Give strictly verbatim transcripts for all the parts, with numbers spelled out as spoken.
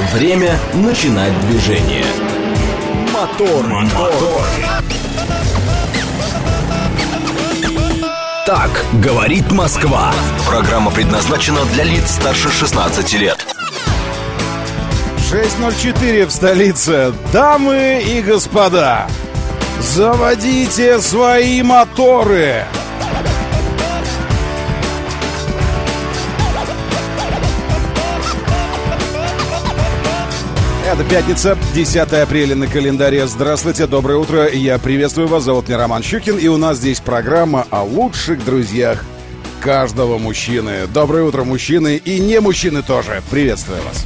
Время начинать движение. Мотор, мотор. Так говорит Москва. Программа предназначена для лиц старше шестнадцати лет. шесть ноль четыре в столице. Дамы и господа, заводите свои моторы. Это пятница, десятое апреля на календаре. Здравствуйте, доброе утро. Я приветствую вас. Зовут меня Роман Щукин. И у нас здесь программа о лучших друзьях каждого мужчины. Доброе утро, мужчины. И не мужчины тоже. Приветствую вас.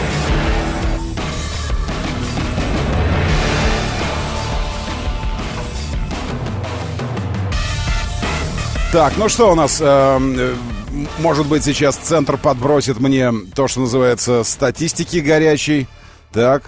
Так, ну что у нас? Э, может быть, сейчас центр подбросит мне то, что называется статистики горячей. Так,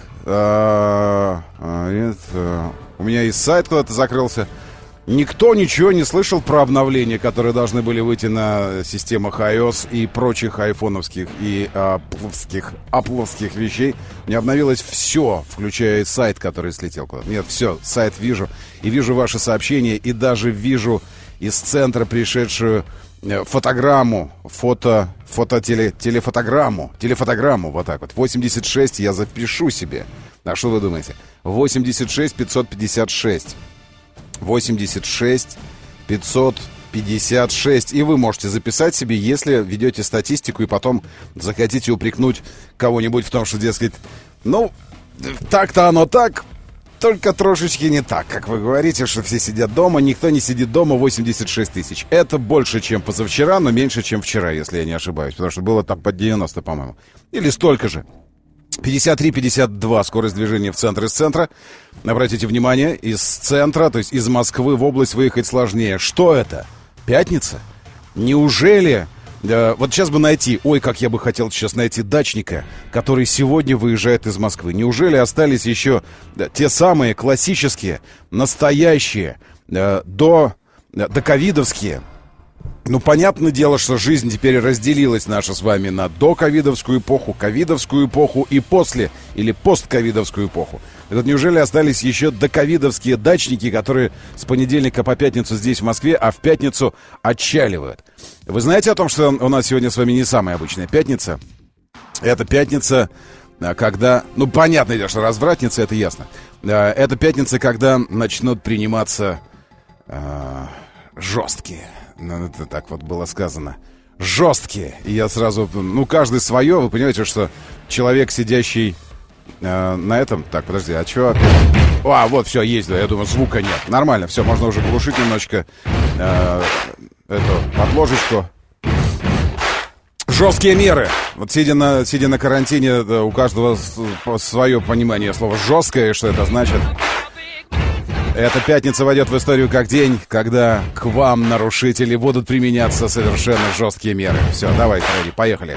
а, а, это, у меня и сайт куда-то закрылся. Никто ничего не слышал про обновления, которые должны были выйти на системах iOS и прочих айфоновских и апловских, апловских вещей. Не обновилось все, включая и сайт, который слетел куда-то. Нет, все, сайт вижу. И вижу ваши сообщения, и даже вижу из центра пришедшую фотограмму, фото, фото теле, телефотограмму, телефотограмму, вот так вот. восемьдесят шесть я запишу себе. А что вы думаете? восемьдесят шесть пятьсот пятьдесят шесть. восемьдесят шесть пятьсот пятьдесят шесть. И вы можете записать себе, если ведете статистику и потом захотите упрекнуть кого-нибудь в том, что, дескать, ну, так-то оно так, только трошечки не так, как вы говорите, что все сидят дома. Никто не сидит дома. Восемьдесят шесть тысяч. Это больше, чем позавчера, но меньше, чем вчера, если я не ошибаюсь. Потому что было там под девяносто, по-моему. Или столько же. пятьдесят три пятьдесят два скорость движения в центр из центра. Обратите внимание, из центра, то есть из Москвы в область выехать сложнее. Что это? Пятница? Неужели... Да, вот сейчас бы найти, ой, как я бы хотел сейчас найти дачника, который сегодня выезжает из Москвы. Неужели остались еще да, те самые классические, настоящие, да, до, да, до ковидовские? Ну, понятное дело, что жизнь теперь разделилась наша с вами на доковидовскую эпоху, ковидовскую эпоху и после, или постковидовскую эпоху. Это неужели остались еще доковидовские дачники, которые с понедельника по пятницу здесь, в Москве, а в пятницу отчаливают? Вы знаете о том, что у нас сегодня с вами не самая обычная пятница? Это пятница, когда... Ну, понятное дело, что развратница, это ясно. Это пятница, когда начнут приниматься э, жесткие... Ну, это так вот было сказано. Жесткие. И я сразу... Ну, каждый свое. Вы понимаете, что человек, сидящий э, на этом... Так, подожди, а что? А, вот, все, есть. Да, я думаю, звука нет. Нормально, все, можно уже глушить немножечко э, эту подложечку. Жесткие меры. Вот сидя на, сидя на карантине, да, у каждого свое понимание слова «жесткое», что это значит. Эта пятница войдет в историю как день, когда к вам, нарушители, будут применяться совершенно жесткие меры. Все, давай, Фредди, поехали.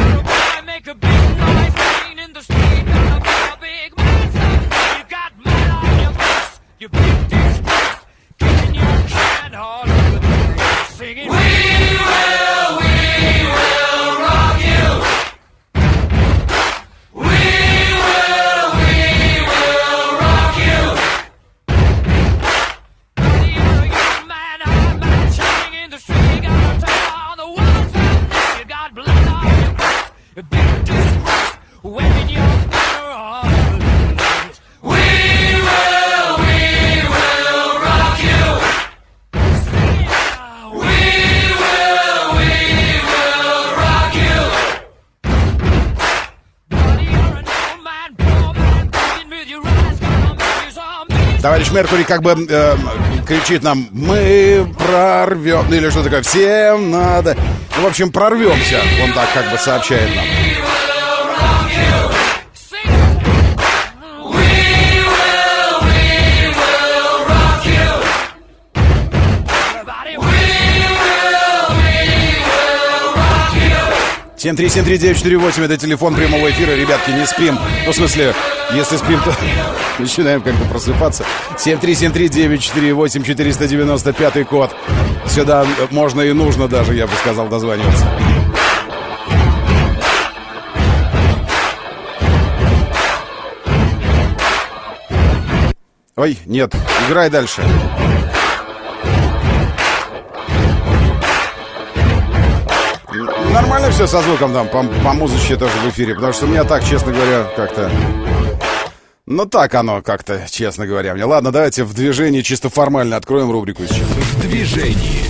Товарищ Меркурий как бы э, кричит нам: мы прорвем, или что такое, всем надо. Ну, в общем, прорвемся. Он так как бы сообщает нам. семь три семь три девять четыре восемь это телефон прямого эфира. Ребятки, не спим. Ну, в смысле, если спим, то начинаем как-то просыпаться. семь три семь три девять четыре восемь четыреста девяносто пятый код. Сюда можно и нужно даже, я бы сказал, дозваниваться. Ой, нет, играй дальше. Нормально все со звуком там, по, по музычке тоже в эфире, потому что у меня так, честно говоря, как-то... Ну так оно как-то, честно говоря, мне. Ладно, давайте в движении чисто формально откроем рубрику сейчас. В движении.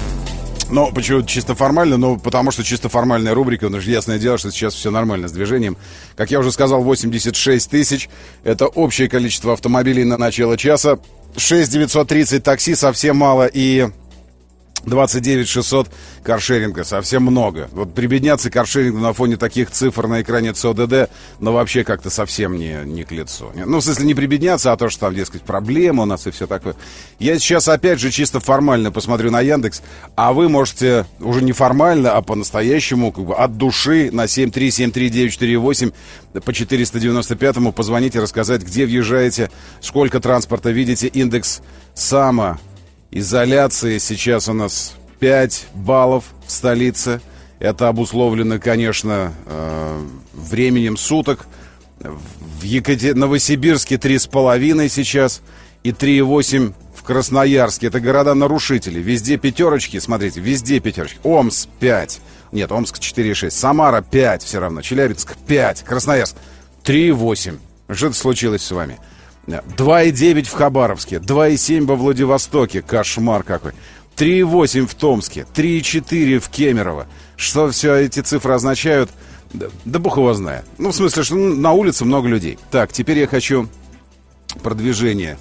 Ну, почему чисто формально? Ну, потому что чисто формальная рубрика, ну, ясное дело, что сейчас все нормально с движением. Как я уже сказал, восемьдесят шесть тысяч. Это общее количество автомобилей на начало часа. шесть девятьсот тридцать такси, совсем мало. И двадцать девять шестьсот каршеринга, совсем много. Вот прибедняться каршерингу на фоне таких цифр на экране ЦОДД, ну, вообще как-то совсем не, не к лицу. Ну, в смысле, не прибедняться, а то, что там, дескать, проблема у нас и все такое. Я сейчас, опять же, чисто формально посмотрю на Яндекс, а вы можете уже не формально, а по-настоящему, как бы от души на семь три семь три девять четыре восемь по четыреста девяносто пятому позвонить и рассказать, где въезжаете, сколько транспорта видите, индекс САМа. Изоляции сейчас у нас пять баллов в столице. Это обусловлено, конечно, временем суток. В Екатер... Новосибирске три с половиной сейчас и три и восемь в Красноярске. Это города-нарушители. Везде пятерочки, смотрите, везде пятерочки. Омск пять. Нет, Омск четыре и шесть. Самара пять все равно. Челябинск пять. Красноярск три и восемь. Что это случилось с вами? два и девять в Хабаровске, два и семь во Владивостоке, кошмар какой. три и восемь в Томске, три и четыре в Кемерово. Что все эти цифры означают? Да, да бог его знает. Ну, в смысле, что на улице много людей. Так, теперь я хочу продвижение.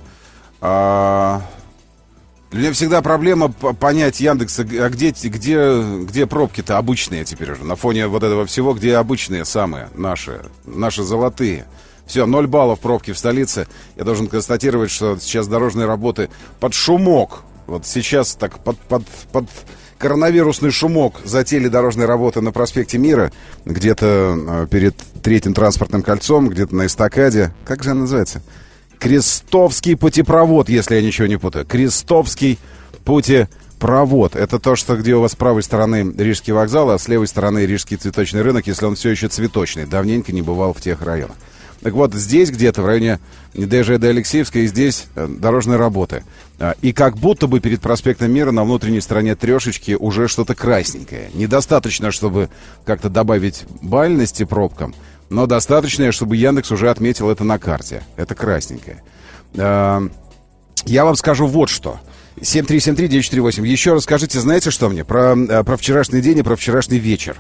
А... Для меня всегда проблема понять Яндекса, а где, где, где пробки-то обычные теперь уже. На фоне вот этого всего, где обычные самые наши, наши золотые. Все, ноль баллов пробки в столице. Я должен констатировать, что сейчас дорожные работы под шумок. Вот сейчас так под, под, под коронавирусный шумок затеяли дорожные работы на проспекте Мира. Где-то перед третьим транспортным кольцом, где-то на эстакаде. Как же она называется? Крестовский путепровод, если я ничего не путаю. Крестовский путепровод. Это то, что где у вас с правой стороны Рижский вокзал, а с левой стороны Рижский цветочный рынок, если он все еще цветочный. Давненько не бывал в тех районах. Так вот, здесь где-то, в районе ДЖД Алексеевской, здесь дорожные работы. И как будто бы перед проспектом Мира на внутренней стороне трешечки уже что-то красненькое. Недостаточно, чтобы как-то добавить бальности пробкам, но достаточно, чтобы Яндекс уже отметил это на карте. Это красненькое. Я вам скажу вот что. семь три семь три девять четыре восемь. Еще раз скажите, знаете что мне? Про, про вчерашний день и про вчерашний вечер.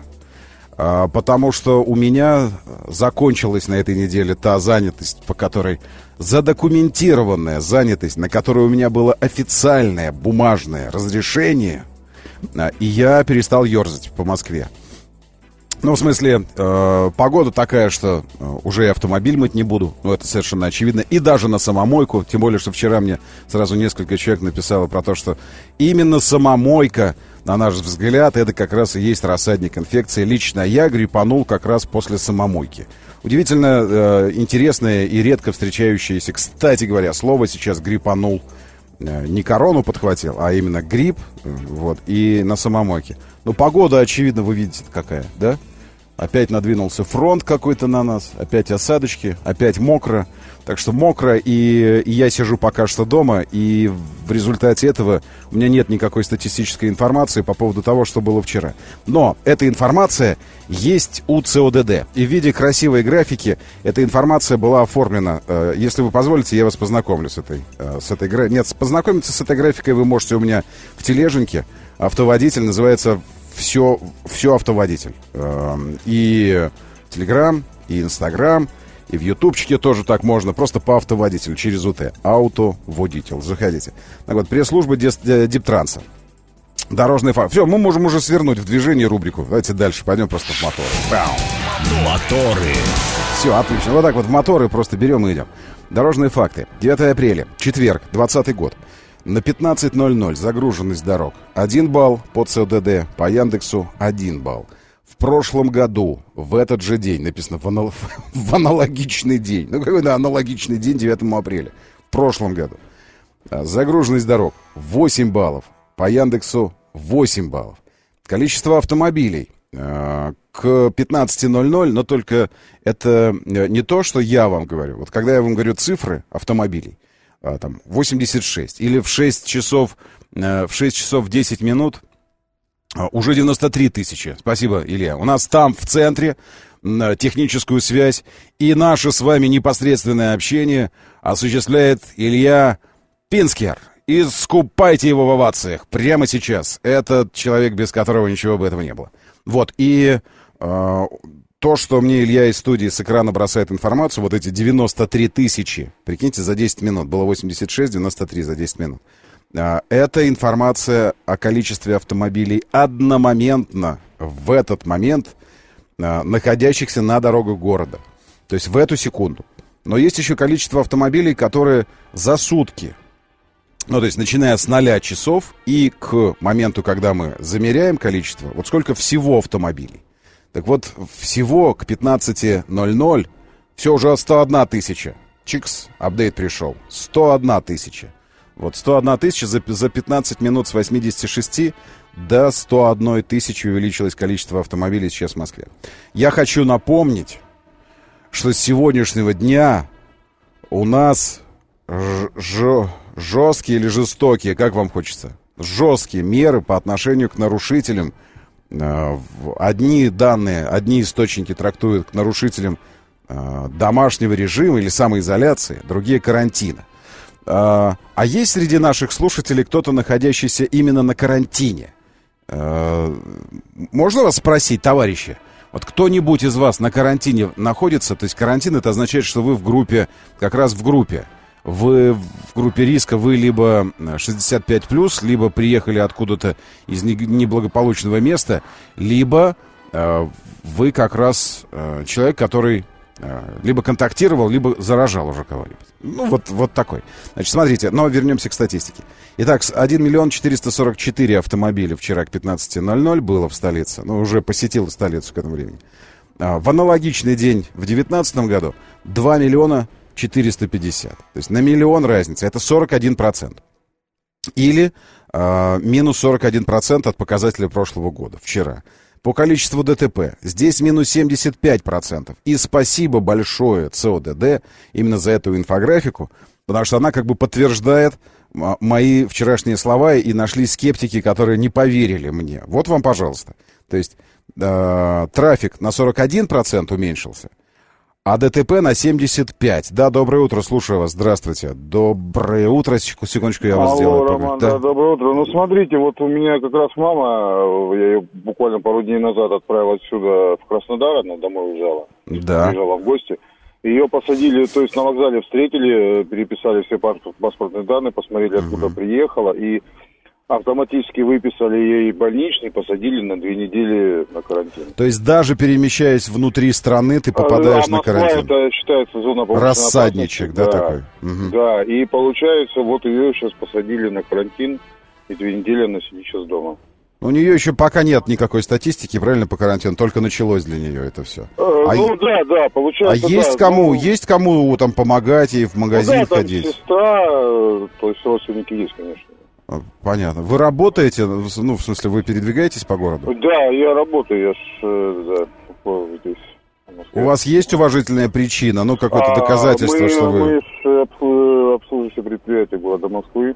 Потому что у меня закончилась на этой неделе та занятость, по которой задокументированная занятость, на которую у меня было официальное бумажное разрешение, и я перестал ерзать по Москве. Ну, в смысле, э, погода такая, что э, уже и автомобиль мыть не буду. Ну, это совершенно очевидно. И даже на самомойку. Тем более, что вчера мне сразу несколько человек написало про то, что именно самомойка, на наш взгляд, это как раз и есть рассадник инфекции. Лично я гриппанул как раз после самомойки. Удивительно э, интересное и редко встречающееся, кстати говоря, слово сейчас гриппанул. Э, не корону подхватил, а именно грипп. Э, вот, и на самомойке. Ну, погода, очевидно, вы видите какая, да? Опять надвинулся фронт какой-то на нас, опять осадочки, опять мокро. Так что мокро, и, и я сижу пока что дома, и в результате этого у меня нет никакой статистической информации по поводу того, что было вчера. Но эта информация есть у ЦОДД. И в виде красивой графики эта информация была оформлена. Если вы позволите, я вас познакомлю с этой, с этой графикой. Нет, познакомиться с этой графикой вы можете у меня в тележеньке. Автоводитель называется «Все, все автоводитель». И Телеграм, и Инстаграм, и в Ютубчике тоже так можно. Просто по автоводителю, через УТ. Автоводитель. Заходите. Так вот, пресс-служба Диптранса. Дорожный факт. Все, мы можем уже свернуть в движение рубрику. Давайте дальше пойдем просто в моторы. Бау. Моторы. Все, отлично. Вот так вот в моторы просто берем и идем. Дорожные факты. девятое апреля, четверг, двадцатый год. На пятнадцать ноль ноль загруженность дорог один балл по ЦОДД, по Яндексу один балл. В прошлом году, в этот же день, написано в, анал... в аналогичный день. Ну, какой да, аналогичный день девятого апреля. В прошлом году. Загруженность дорог восемь баллов, по Яндексу восемь баллов. Количество автомобилей э, к пятнадцати ноль ноль, но только это не то, что я вам говорю. Вот когда я вам говорю цифры автомобилей, а, там, восемьдесят шесть. Или в шесть часов, а, в шесть часов десять минут а, уже девяносто три тысячи. Спасибо, Илья. У нас там в центре а, техническую связь и наше с вами непосредственное общение осуществляет Илья Пинскер. И скупайте его в овациях прямо сейчас. Это человек, без которого ничего бы этого не было. Вот, и э, то, что мне Илья из студии с экрана бросает информацию, вот эти девяносто три тысячи, прикиньте, за десять минут, было восемьдесят шесть, девяносто три за десять минут. Э, это информация о количестве автомобилей одномоментно, в этот момент, э, находящихся на дорогах города. То есть в эту секунду. Но есть еще количество автомобилей, которые за сутки. Ну, то есть, начиная с ноля часов и к моменту, когда мы замеряем количество, вот сколько всего автомобилей. Так вот, всего к пятнадцати ноль-ноль все уже сто одна тысяча. Чикс, апдейт пришел. сто одна тысяча. Вот сто одна тысяча за, за пятнадцать минут с восьмидесяти шести до сто одной тысячи увеличилось количество автомобилей сейчас в Москве. Я хочу напомнить, что с сегодняшнего дня у нас ж- ж- жесткие или жестокие, как вам хочется, жесткие меры по отношению к нарушителям. Одни данные, одни источники трактуют к нарушителям домашнего режима или самоизоляции, другие карантина. А есть среди наших слушателей кто-то, находящийся именно на карантине? Можно вас спросить, товарищи? Вот кто-нибудь из вас на карантине находится? То есть карантин — это означает, что вы в группе, как раз в группе. Вы в группе риска, вы либо шестьдесят пять плюс, либо приехали откуда-то из неблагополучного места, либо э, вы как раз э, человек, который э, либо контактировал, либо заражал уже кого-нибудь. Ну, вот, вот такой. Значит, смотрите, но вернемся к статистике. Итак, один миллион четыреста сорок четыре автомобиля вчера к пятнадцати ноль-ноль было в столице, ну, уже посетил столицу к этому времени. А, в аналогичный день в девятнадцатом году два миллиона четыреста пятьдесят. То есть на миллион разница. Это сорок один процент. Или э, минус сорок один процент от показателя прошлого года, вчера. По количеству ДТП здесь минус семьдесят пять процентов. И спасибо большое ЦОДД именно за эту инфографику, потому что она как бы подтверждает мои вчерашние слова, и нашли скептики, которые не поверили мне. Вот вам, пожалуйста. То есть э, трафик на сорок один процент уменьшился, а ДТП на семьдесят пять. Да, доброе утро, слушаю вас. Здравствуйте. Доброе утро. Секундочку, я вас Алло, сделаю. Роман, да. да, доброе утро. Ну, смотрите, вот у меня как раз мама, я ее буквально пару дней назад отправил отсюда в Краснодар, она домой уезжала. Да. Приезжала в гости. Ее посадили, то есть на вокзале встретили, переписали все паспортные данные, посмотрели, откуда угу. приехала, и автоматически выписали ей больничный, посадили на две недели на карантин. То есть даже перемещаясь внутри страны, ты попадаешь а, на карантин? Это считается зона повышенной рассадничек, опасности. да, да, такой? Угу. Да, и получается, вот ее сейчас посадили на карантин, и две недели она сидит сейчас дома. У нее еще пока нет никакой статистики, правильно, по карантину, только началось для нее это все. Э, а ну да, да, получается. А есть да, кому, ну, есть кому там помогать ей в магазин ну, да, ходить? Там сестра, то есть родственники есть, конечно. Понятно. Вы работаете, ну, в смысле, вы передвигаетесь по городу? Да, я работаю, я ж да, здесь. У вас есть уважительная причина, ну, какое-то доказательство, а, мы, что вы... Мы ж обслуживающее предприятие города Москвы.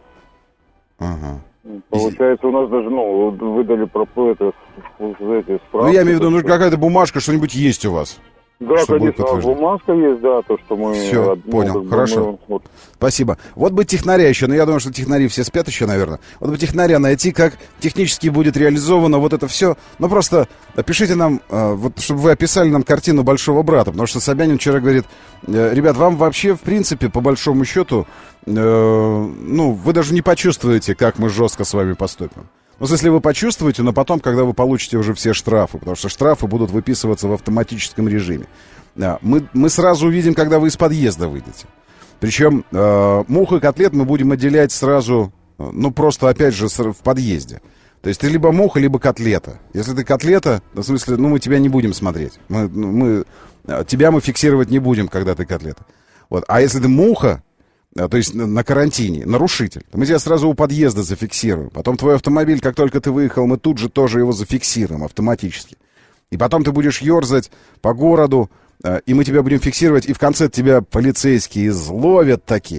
Ага. Получается, у нас даже, ну, выдали про это, эти справки. Ну, я имею в виду, ну, какая-то бумажка, что-нибудь есть у вас? Да, конечно, бумажка есть, да, то, что мы... Все, понял, ну, хорошо. Мы, вот. Спасибо. Вот бы технаря еще, но я думаю, что технари все спят еще, наверное. Вот бы технаря найти, как технически будет реализовано вот это все. Ну, просто пишите нам, вот, чтобы вы описали нам картину большого брата, потому что Собянин вчера говорит, ребят, вам вообще, в принципе, по большому счету, э, ну, вы даже не почувствуете, как мы жестко с вами поступим. Ну, если вы почувствуете, но потом, когда вы получите уже все штрафы, потому что штрафы будут выписываться в автоматическом режиме. Мы, мы сразу увидим, когда вы из подъезда выйдете. Причем э, мух и котлет мы будем отделять сразу, ну, просто, опять же, в подъезде. То есть ты либо муха, либо котлета. Если ты котлета, в смысле, ну, мы тебя не будем смотреть. Мы, мы, тебя мы фиксировать не будем, когда ты котлета. Вот. А если ты муха, то есть на карантине, нарушитель, мы тебя сразу у подъезда зафиксируем. Потом твой автомобиль, как только ты выехал, мы тут же тоже его зафиксируем автоматически. И потом ты будешь ерзать по городу, и мы тебя будем фиксировать, и в конце тебя полицейские изловят такие.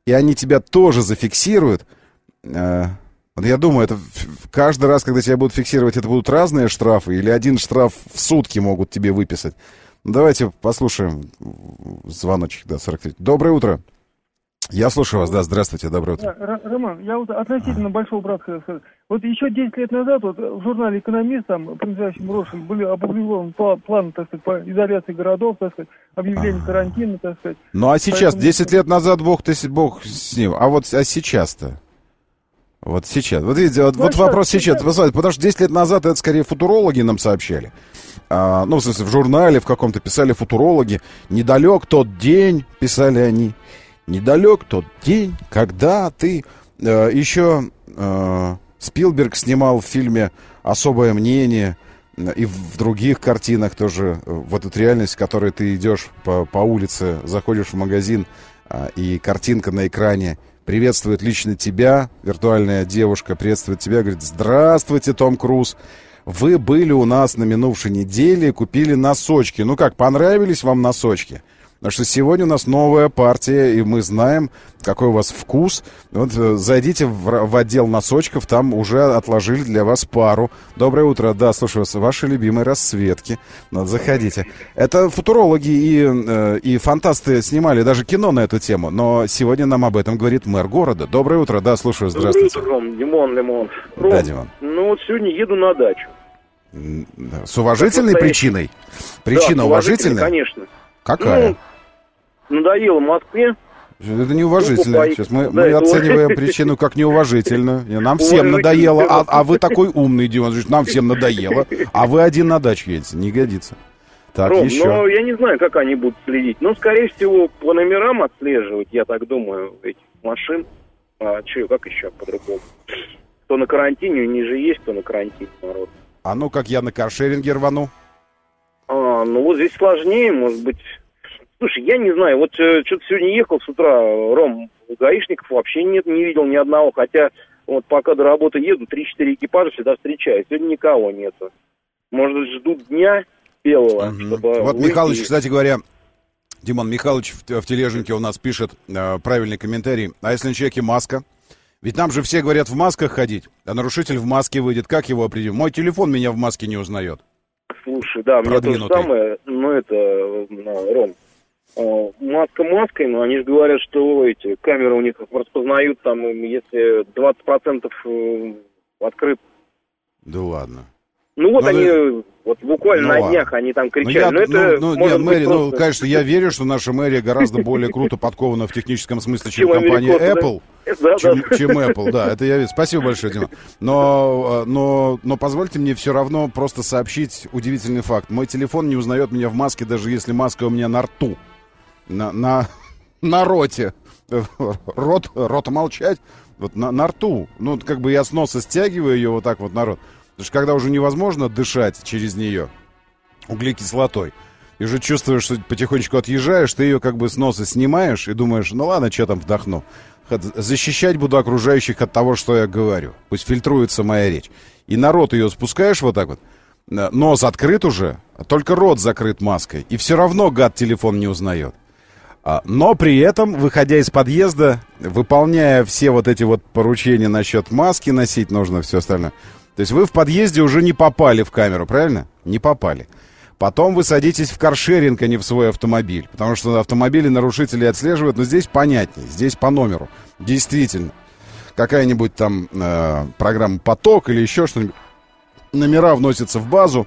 и они тебя тоже зафиксируют, э, вот я думаю, это каждый раз, когда тебя будут фиксировать, это будут разные штрафы, или один штраф в сутки могут тебе выписать. Давайте послушаем звоночек, да, сорок три. Доброе утро. Я слушаю вас, да, здравствуйте, доброе утро. Да, Роман, я вот относительно большого брата хотел сказать. Вот еще десять лет назад вот, в журнале «Экономист», там, принадлежащем Рошин, были опубликованы планы, так сказать, по изоляции городов, так сказать, объявление карантина, так сказать. Ну, а сейчас, Поэтому... десять лет назад, бог, ты, бог с ним, а вот а сейчас-то? Вот сейчас. Вот видите, вот, ну, вот вопрос сейчас. сейчас. Потому что десять лет назад это скорее футурологи нам сообщали. А, ну, в смысле, в журнале в каком-то писали футурологи. Недалек тот день, писали они. Недалек тот день, когда ты... Э, еще э, Спилберг снимал в фильме «Особое мнение», и в других картинах тоже. Вот эта реальность, в которой ты идешь по, по улице, заходишь в магазин, э, и картинка на экране приветствует лично тебя, виртуальная девушка приветствует тебя, говорит: здравствуйте, Том Круз. Вы были у нас на минувшей неделе, купили носочки. Ну как, понравились вам носочки? Потому что сегодня у нас новая партия, и мы знаем, какой у вас вкус. Вот зайдите в, в отдел носочков, там уже отложили для вас пару. Доброе утро, да, слушаю вас. Ваши любимые расцветки. Вот, заходите. Это футурологи и, э, и фантасты снимали даже кино на эту тему, но сегодня нам об этом говорит мэр города. Доброе утро, да, слушаю, здравствуйте. Доброе утро, Ром, Димон, Лимон. Ром, да, Димон. Ну вот сегодня еду на дачу. С уважительной причиной? Причина да, уважительная? Конечно. Какая? Ну, надоело в Москве. Это неуважительно. Ну, Сейчас мы, да, мы это оцениваем причину как неуважительную. Нам всем надоело, а, а вы такой умный, Дима, нам всем надоело, а вы один на дачу едете. Не годится. Так, Ром, еще. ну, я не знаю, как они будут следить. Ну, скорее всего, по номерам отслеживать, я так думаю, этих машин. А что, как еще по-другому? Кто на карантине, у них же есть кто на карантине, народ. А ну, как я на каршеринге рвану? А, ну, вот здесь сложнее, может быть... Слушай, я не знаю, вот э, что-то сегодня ехал с утра, Ром, гаишников вообще нет, не видел ни одного, хотя вот пока до работы еду, три-четыре экипажа всегда встречаю, сегодня никого нету. Может, ждут дня белого, угу. чтобы... Вот выйти... Михалыч, кстати говоря, Димон Михалыч в, в тележнике у нас пишет э, правильный комментарий. А если на человеке маска? Ведь нам же все говорят в масках ходить, а нарушитель в маске выйдет. Как его определить? Мой телефон меня в маске не узнает. Слушай, да, мне то же самое, ну это, ну, Ром, маска маской, но они же говорят, что эти камеры у них распознают, там, если двадцать процентов открыт. Да ладно. Ну вот ну, они, ну, вот буквально ну, на днях они там кричали. Ну, я, но это ну, ну, может нет, Мэри, просто... ну, конечно, я верю, что наша мэрия гораздо более круто подкована в техническом смысле, чем компания Apple. Да, чем, да. чем Apple, да, это я вижу. Спасибо большое, Дима. Но, но, но позвольте мне все равно просто сообщить удивительный факт. Мой телефон не узнает меня в маске, даже если маска у меня на рту. На, на, на роте. Рот, рот молчать. Вот на, на рту. Ну, как бы я с носа стягиваю ее вот так вот на рот. Потому что когда уже невозможно дышать через нее углекислотой, и уже чувствуешь, что потихонечку отъезжаешь, ты ее как бы с носа снимаешь и думаешь, ну ладно, что там вдохну. Защищать буду окружающих от того, что я говорю. Пусть фильтруется моя речь. И на рот ее спускаешь вот так вот. Нос открыт уже, только рот закрыт маской. И все равно гад телефон не узнает. Но при этом, выходя из подъезда, выполняя все вот эти вот поручения насчет маски носить нужно, все остальное. То есть вы в подъезде уже не попали в камеру, правильно? Не попали. Потом вы садитесь в каршеринг, а не в свой автомобиль. Потому что автомобили нарушители отслеживают. Но здесь понятнее, здесь по номеру. Действительно. Какая-нибудь там э, программа «Поток» или еще что-нибудь. Номера вносятся в базу.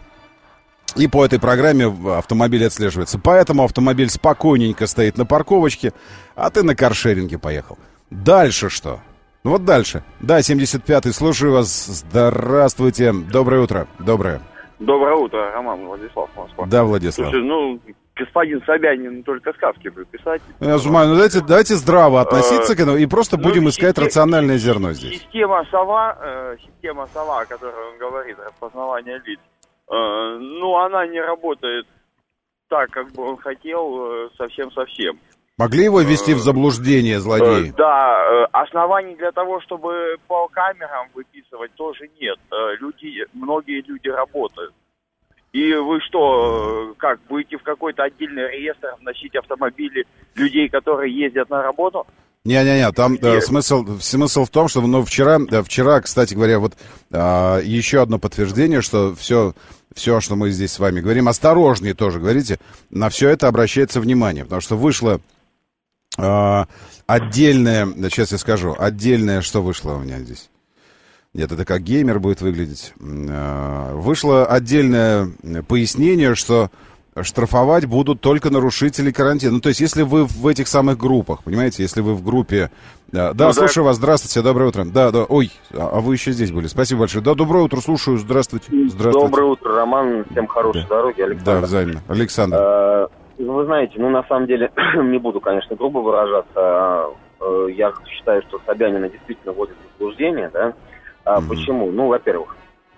И по этой программе автомобиль отслеживается. Поэтому автомобиль спокойненько стоит на парковочке, а ты на каршеринге поехал. Дальше что? Ну вот дальше. Да, семьдесят пятый, слушаю вас. Здравствуйте. Доброе утро. Доброе. Доброе утро, Роман, Владислав, Москва. Да, Владислав. Слушай, ну, господин Собянин только сказки будет писать. Я думаю, ну давайте, давайте здраво относиться к этому и просто будем ну, искать система, рациональное зерно здесь. Система сова, э, система сова, о которой он говорит, распознавание лиц, э, ну, она не работает так, как бы он хотел, э, совсем-совсем. Могли его ввести в заблуждение, злодеи? Э, да, оснований для того, чтобы по камерам выписывать, тоже нет. Люди, многие люди работают. И вы что, как, будете в какой-то отдельный реестр вносить автомобили людей, которые ездят на работу? Не-не-не, там э, смысл, смысл в том, что ну, вчера, э, вчера, кстати говоря, вот э, еще одно подтверждение, что все, все, что мы здесь с вами говорим, осторожнее тоже говорите, на все это обращается внимание, потому что вышло э, отдельное, сейчас я скажу, отдельное, что вышло у меня здесь? Нет, это как геймер будет выглядеть. Э, вышло отдельное пояснение, что штрафовать будут только нарушители карантина. Ну, то есть, если вы в этих самых группах, понимаете, если вы в группе... Да, да, ну, слушаю да. вас, здравствуйте, доброе утро. Да, да, ой, а вы еще здесь были, спасибо большое. Да, доброе утро, слушаю, здравствуйте. Здравствуйте. Доброе утро, Роман, всем хорошей да. дороги, Александр. Да, взаимно. Александр. Э, вы знаете, ну, на самом деле, не буду, конечно, грубо выражаться, э, я считаю, что Собянина действительно вводит в заблуждение, да. А, mm-hmm. Почему? Ну, во-первых,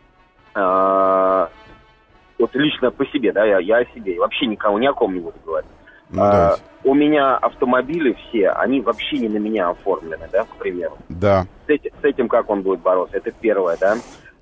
э, вот лично по себе, да, я, я о себе, вообще никому, ни о ком не буду говорить. Ну, а, у меня автомобили все, они вообще не на меня оформлены, да, к примеру. Да. С этим, с этим как он будет бороться, это первое, да.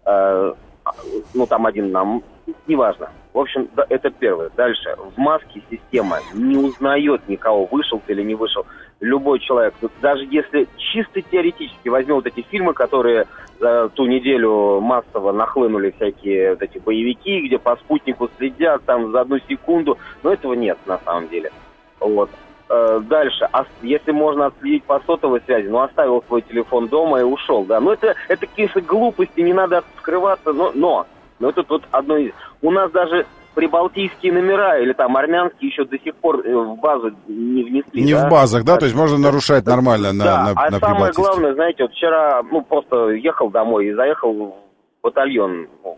А, ну, там один нам, неважно. В общем, да, это первое. Дальше, в маске система не узнает никого, вышел ты или не вышел. Любой человек, даже если чисто теоретически возьмем вот эти фильмы, которые за ту неделю массово нахлынули, всякие вот эти боевики, где по спутнику следят там за одну секунду, но этого нет на самом деле. Вот. Дальше, если можно отследить по сотовой связи, ну, оставил свой телефон дома и ушел, да. Ну, это, это какие-то глупости, не надо скрываться, но, но, но это вот одно из... У нас даже прибалтийские номера или там армянские еще до сих пор в базу не внесли. Не да? в базах, да? То есть можно нарушать нормально на, да, на, а на самое главное, знаете, вот вчера, ну, просто ехал домой и заехал в батальон, ну,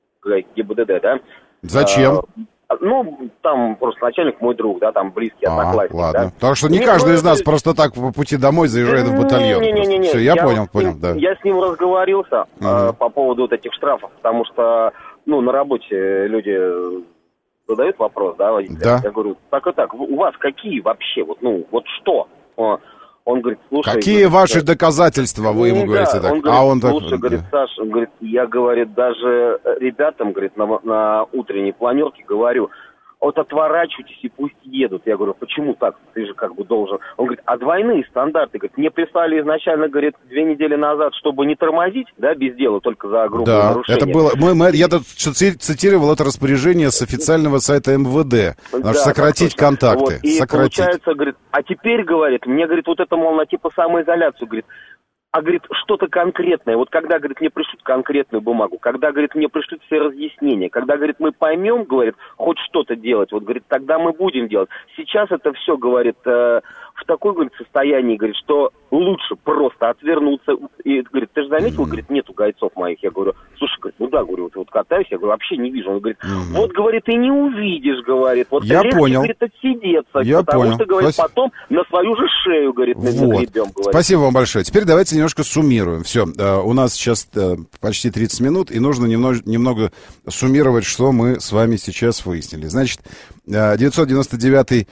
ГИБДД, да? Зачем? А, ну, там просто начальник мой друг, да, там близкий а, одноклассник, ладно. да? Потому что не, не каждый из нас просто так по пути домой заезжает в батальон. Не, не, не, не. Все, я, я понял, понял, ним, да. Я с ним разговорился uh-huh. э, по поводу вот этих штрафов, потому что, ну, на работе люди задают вопрос, да, водителя. Да. Я говорю, так и так, у вас какие вообще, вот, ну, вот что? Он говорит, слушай... Какие говорит, ваши да, доказательства, вы ему да, говорите так? Он говорит, а он так... слушай, говорит, Саш, он говорит, я, говорит, даже ребятам, говорит, на, на утренней планерке говорю, вот отворачивайтесь и пусть едут. Я говорю, почему так? Ты же как бы должен... Он говорит, а двойные стандарты, говорит, мне прислали изначально, говорит, две недели назад, чтобы не тормозить, да, без дела, только за грубое да, нарушение. это было... Мы, мы, я тут цитировал это распоряжение с официального сайта эм вэ дэ. Надо да, сократить контакты. Вот. И сократить. Получается, говорит, а теперь, говорит, мне, говорит, вот это, мол, на типа самоизоляцию, говорит, а, говорит, что-то конкретное. Вот когда, говорит, мне пришлют конкретную бумагу, когда, говорит, мне пришлют все разъяснения, когда, говорит, мы поймем, говорит, хоть что-то делать, вот, говорит, тогда мы будем делать. Сейчас это все, говорит, э, в такой, говорит, состоянии, говорит, что лучше просто отвернуться. И, говорит, ты же заметил, mm-hmm. говорит, нету гайцов моих. Я говорю, слушай, говорит, ну да, говорю, вот, вот катаюсь, я говорю, вообще не вижу. Он говорит, mm-hmm. вот, говорит, ты не увидишь, говорит, вот я легче, понял. говорит, отсидеться, я потому понял. что, говорит, Спасибо. Потом на свою же шею, говорит, вот. нагребем, говорит. Спасибо вам большое. Теперь давайте немножко суммируем. Все, uh, у нас сейчас uh, почти тридцать минут, и нужно немного, немного суммировать, что мы с вами сейчас выяснили. Значит, uh, девятьсот девяносто девятый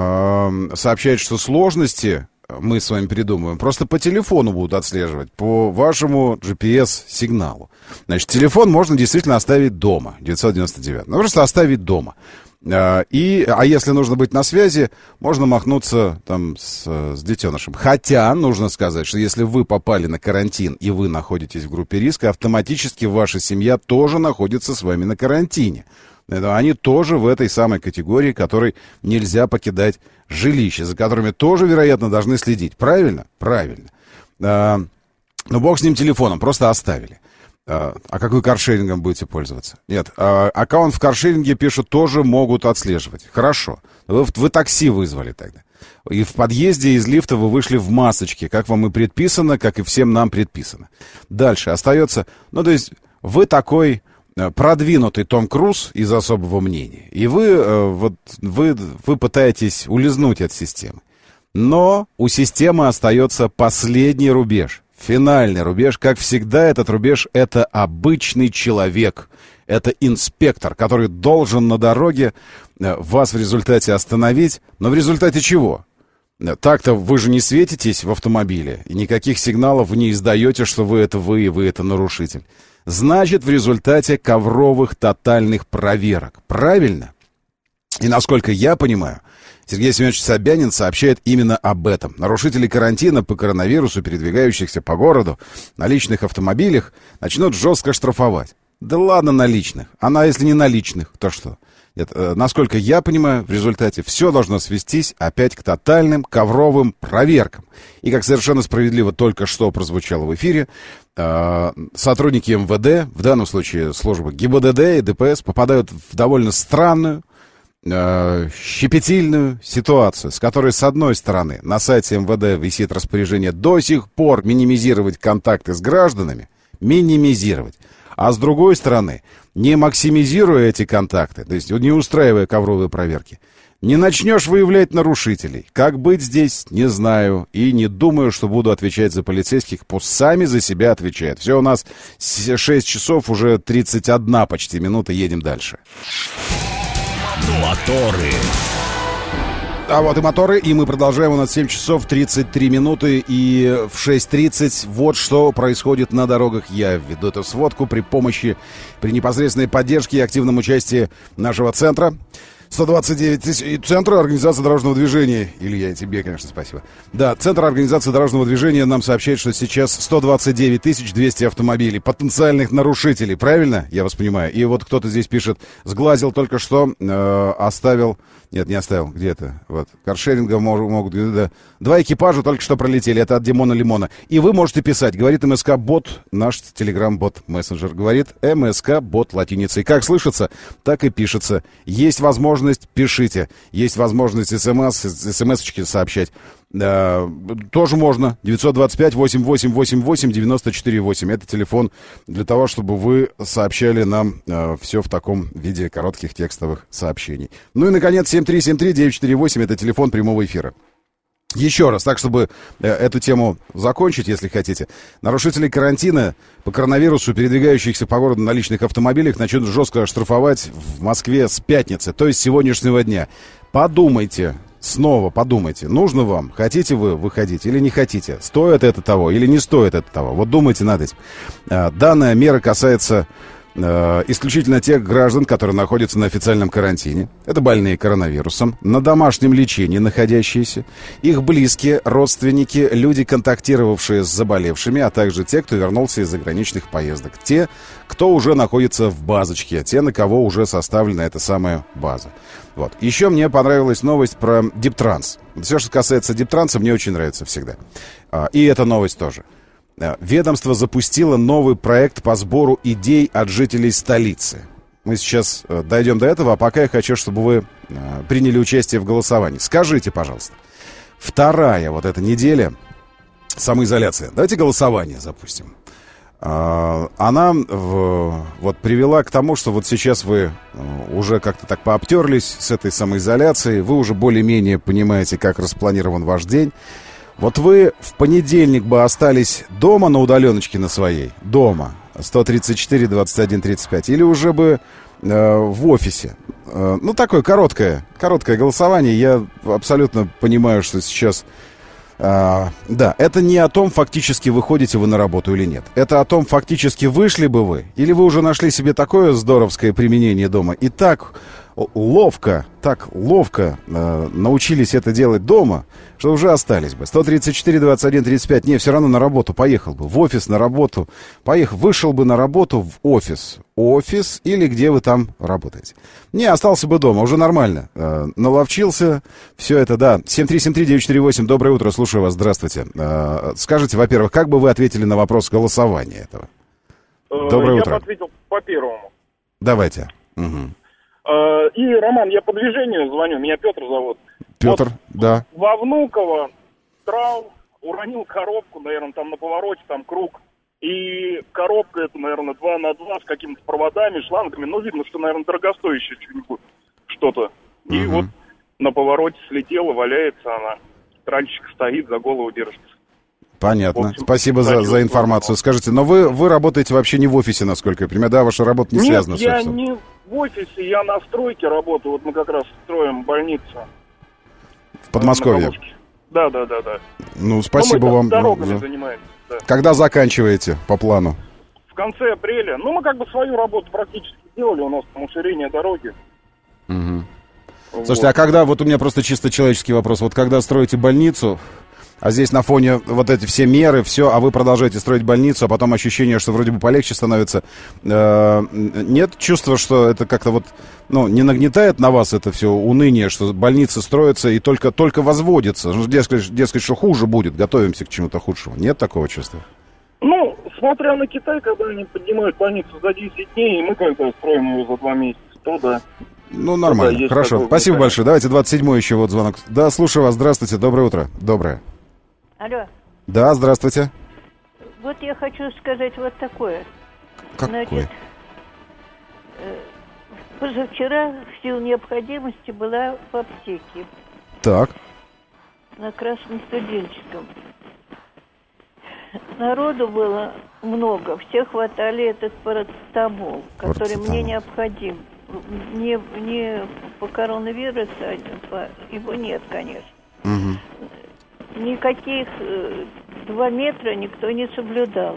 uh, сообщает, что сложности мы с вами придумываем, просто по телефону будут отслеживать, по вашему джи пи эс-сигналу. Значит, телефон можно действительно оставить дома, девятьсот девяносто девятый. Ну, просто оставить дома. И, а если нужно быть на связи, можно махнуться там с, с детенышем. Хотя, нужно сказать, что если вы попали на карантин и вы находитесь в группе риска, автоматически ваша семья тоже находится с вами на карантине. Они тоже в этой самой категории, которой нельзя покидать жилище, за которыми тоже, вероятно, должны следить. Правильно? Правильно. А, ну, бог с ним телефоном, просто оставили. А, а как вы каршерингом будете пользоваться? Нет, а, аккаунт в каршеринге, пишут, тоже могут отслеживать. Хорошо. Вы, вы такси вызвали тогда. И в подъезде из лифта вы вышли в масочке, как вам и предписано, как и всем нам предписано. Дальше остается... Ну, то есть вы такой... продвинутый Том Круз из «Особого мнения», и вы, вот, вы, вы пытаетесь улизнуть от системы. Но у системы остается последний рубеж, финальный рубеж. Как всегда, этот рубеж — это обычный человек, это инспектор, который должен на дороге вас в результате остановить. Но в результате чего? Так-то вы же не светитесь в автомобиле, и никаких сигналов вы не издаете, что вы это вы, и вы это нарушитель. Значит, в результате ковровых тотальных проверок. Правильно? И насколько я понимаю, Сергей Семенович Собянин сообщает именно об этом. Нарушители карантина по коронавирусу, передвигающихся по городу на личных автомобилях, начнут жестко штрафовать. Да ладно на личных. А если не на личных, то что? Нет, э, насколько я понимаю, в результате все должно свестись опять к тотальным ковровым проверкам. И, как совершенно справедливо только что прозвучало в эфире, э, сотрудники эм вэ дэ, в данном случае службы гэ и бэ дэ дэ и дэ пэ эс, попадают в довольно странную, э, щепетильную ситуацию, с которой, с одной стороны, на сайте эм вэ дэ висит распоряжение до сих пор минимизировать контакты с гражданами, минимизировать. А с другой стороны, не максимизируя эти контакты, то есть не устраивая ковровые проверки, не начнешь выявлять нарушителей. Как быть здесь, не знаю. И не думаю, что буду отвечать за полицейских. Пусть сами за себя отвечают. Все, у нас шесть часов, уже тридцать одна почти минута. Едем дальше. Моторы. А вот и моторы, и мы продолжаем. У нас семь часов тридцать три минуты, и в шесть тридцать вот что происходит на дорогах. Я веду эту сводку при помощи, при непосредственной поддержке и активном участии нашего центра. сто двадцать девять тысяч. Центр организации дорожного движения. Илья, тебе, конечно, спасибо. Да, Центр организации дорожного движения нам сообщает, что сейчас сто двадцать девять тысяч двести автомобилей, потенциальных нарушителей. Правильно? Я вас понимаю. И вот кто-то здесь пишет, сглазил только что, э, оставил... Нет, не оставил. Где это? Вот. Каршеринга могут... могут да. Два экипажа только что пролетели. Это от Димона Лимона. И вы можете писать. Говорит эм эс ка-бот, наш телеграм-бот мессенджер. Говорит эм эс ка-бот латиницей. Как слышится, так и пишется. Есть возможность, пишите. Есть возможность смс, смс-очки сообщать. Uh, тоже можно. девятьсот двадцать пять восемьсот восемьдесят восемь восемь девяносто четыре восемь. Это телефон для того, чтобы вы сообщали нам uh, все в таком виде коротких текстовых сообщений. Ну и, наконец, семь три семь три девять четыре восемь. Это телефон прямого эфира. Еще раз, так, чтобы э, эту тему закончить, если хотите. Нарушители карантина по коронавирусу, передвигающихся по городу на личных автомобилях, начнут жестко штрафовать в Москве с пятницы, то есть с сегодняшнего дня. Подумайте. Снова подумайте, нужно вам, хотите вы выходить или не хотите, стоит это того или не стоит это того. Вот думайте над этим. Данная мера касается э, исключительно тех граждан, которые находятся на официальном карантине. Это больные коронавирусом, на домашнем лечении находящиеся, их близкие, родственники, люди, контактировавшие с заболевшими, а также те, кто вернулся из заграничных поездок. Те, кто уже находится в базочке, те, на кого уже составлена эта самая база. Вот. Еще мне понравилась новость про Диптранс. Все, что касается Диптранса, мне очень нравится всегда. И эта новость тоже. Ведомство запустило новый проект по сбору идей от жителей столицы. Мы сейчас дойдем до этого, а пока я хочу, чтобы вы приняли участие в голосовании. Скажите, пожалуйста, вторая вот эта неделя самоизоляция. Давайте голосование запустим. Она в, вот привела к тому, что вот сейчас вы уже как-то так пообтерлись с этой самоизоляцией, вы уже более-менее понимаете, как распланирован ваш день. Вот вы в понедельник бы остались дома на удаленочке на своей, дома, сто тридцать четыре двадцать один тридцать пять, или уже бы э, в офисе. Э, ну, такое короткое, короткое голосование. Я абсолютно понимаю, что сейчас... А, да, это не о том, фактически выходите вы на работу или нет. Это о том, фактически вышли бы вы, или вы уже нашли себе такое здоровское применение дома и так ловко, так ловко э, научились это делать дома, что уже остались бы. сто тридцать четыре двадцать один тридцать пять, не, все равно на работу поехал бы, в офис на работу, поехал, вышел бы на работу в офис, офис или где вы там работаете. Не, остался бы дома, уже нормально, э, наловчился, все это, да. семь три семь три девять четыре восемь, доброе утро, слушаю вас, здравствуйте. Э, скажите, во-первых, как бы вы ответили на вопрос голосования этого? Доброе я утро. Я бы ответил по первому. Давайте. Угу. И, Роман, я по движению звоню, меня Петр зовут. Петр, вот да. Во Внуково трал, уронил коробку, наверное, там на повороте, там круг. И коробка это, наверное, два на два с какими-то проводами, шлангами. Ну, видно, что, наверное, дорогостоящее что-нибудь, что-то. И угу. вот на повороте слетела, валяется она. Транчик стоит, за голову держится. Понятно. общем, Спасибо за, за информацию. Скажите, но вы, вы работаете вообще не в офисе, насколько я понимаю, да? Ваша работа не Нет, связана с я офисом? не в офисе, я на стройке работаю. Вот мы как раз строим больницу. В Подмосковье? Да, да, да, да. Ну, спасибо мы вам. Дорогами за... занимаемся. Да. Когда заканчиваете по плану? В конце апреля. Ну, мы как бы свою работу практически сделали. У нас там уширение дороги. Угу. Слушайте, а когда, вот у меня просто чисто человеческий вопрос, вот когда строите больницу, а здесь на фоне вот эти все меры, все, а вы продолжаете строить больницу, а потом ощущение, что вроде бы полегче становится, э, нет чувства, что это как-то вот, ну, не нагнетает на вас это все уныние, что больницы строятся и только, только возводятся, ну, дескать, дескать, что хуже будет, готовимся к чему-то худшему, нет такого чувства? Ну, смотря на Китай, когда они поднимают больницу за десять дней, и мы когда строим ее за два месяца, то да. Ну, нормально, да, хорошо. Такое, спасибо большое. Давайте двадцать седьмой еще вот звонок. Да, слушаю вас. Здравствуйте. Доброе утро. Доброе. Алло. Да, здравствуйте. Вот я хочу сказать вот такое. Какое? Значит, э, позавчера в силу необходимости была в аптеке. Так. На Красностуденческом. Народу было много. Все хватали этот парацетамол, который парацетамол. Мне необходим. Не, не по коронавирусу, а по, его нет, конечно. Угу. Никаких э, два метра никто не соблюдал.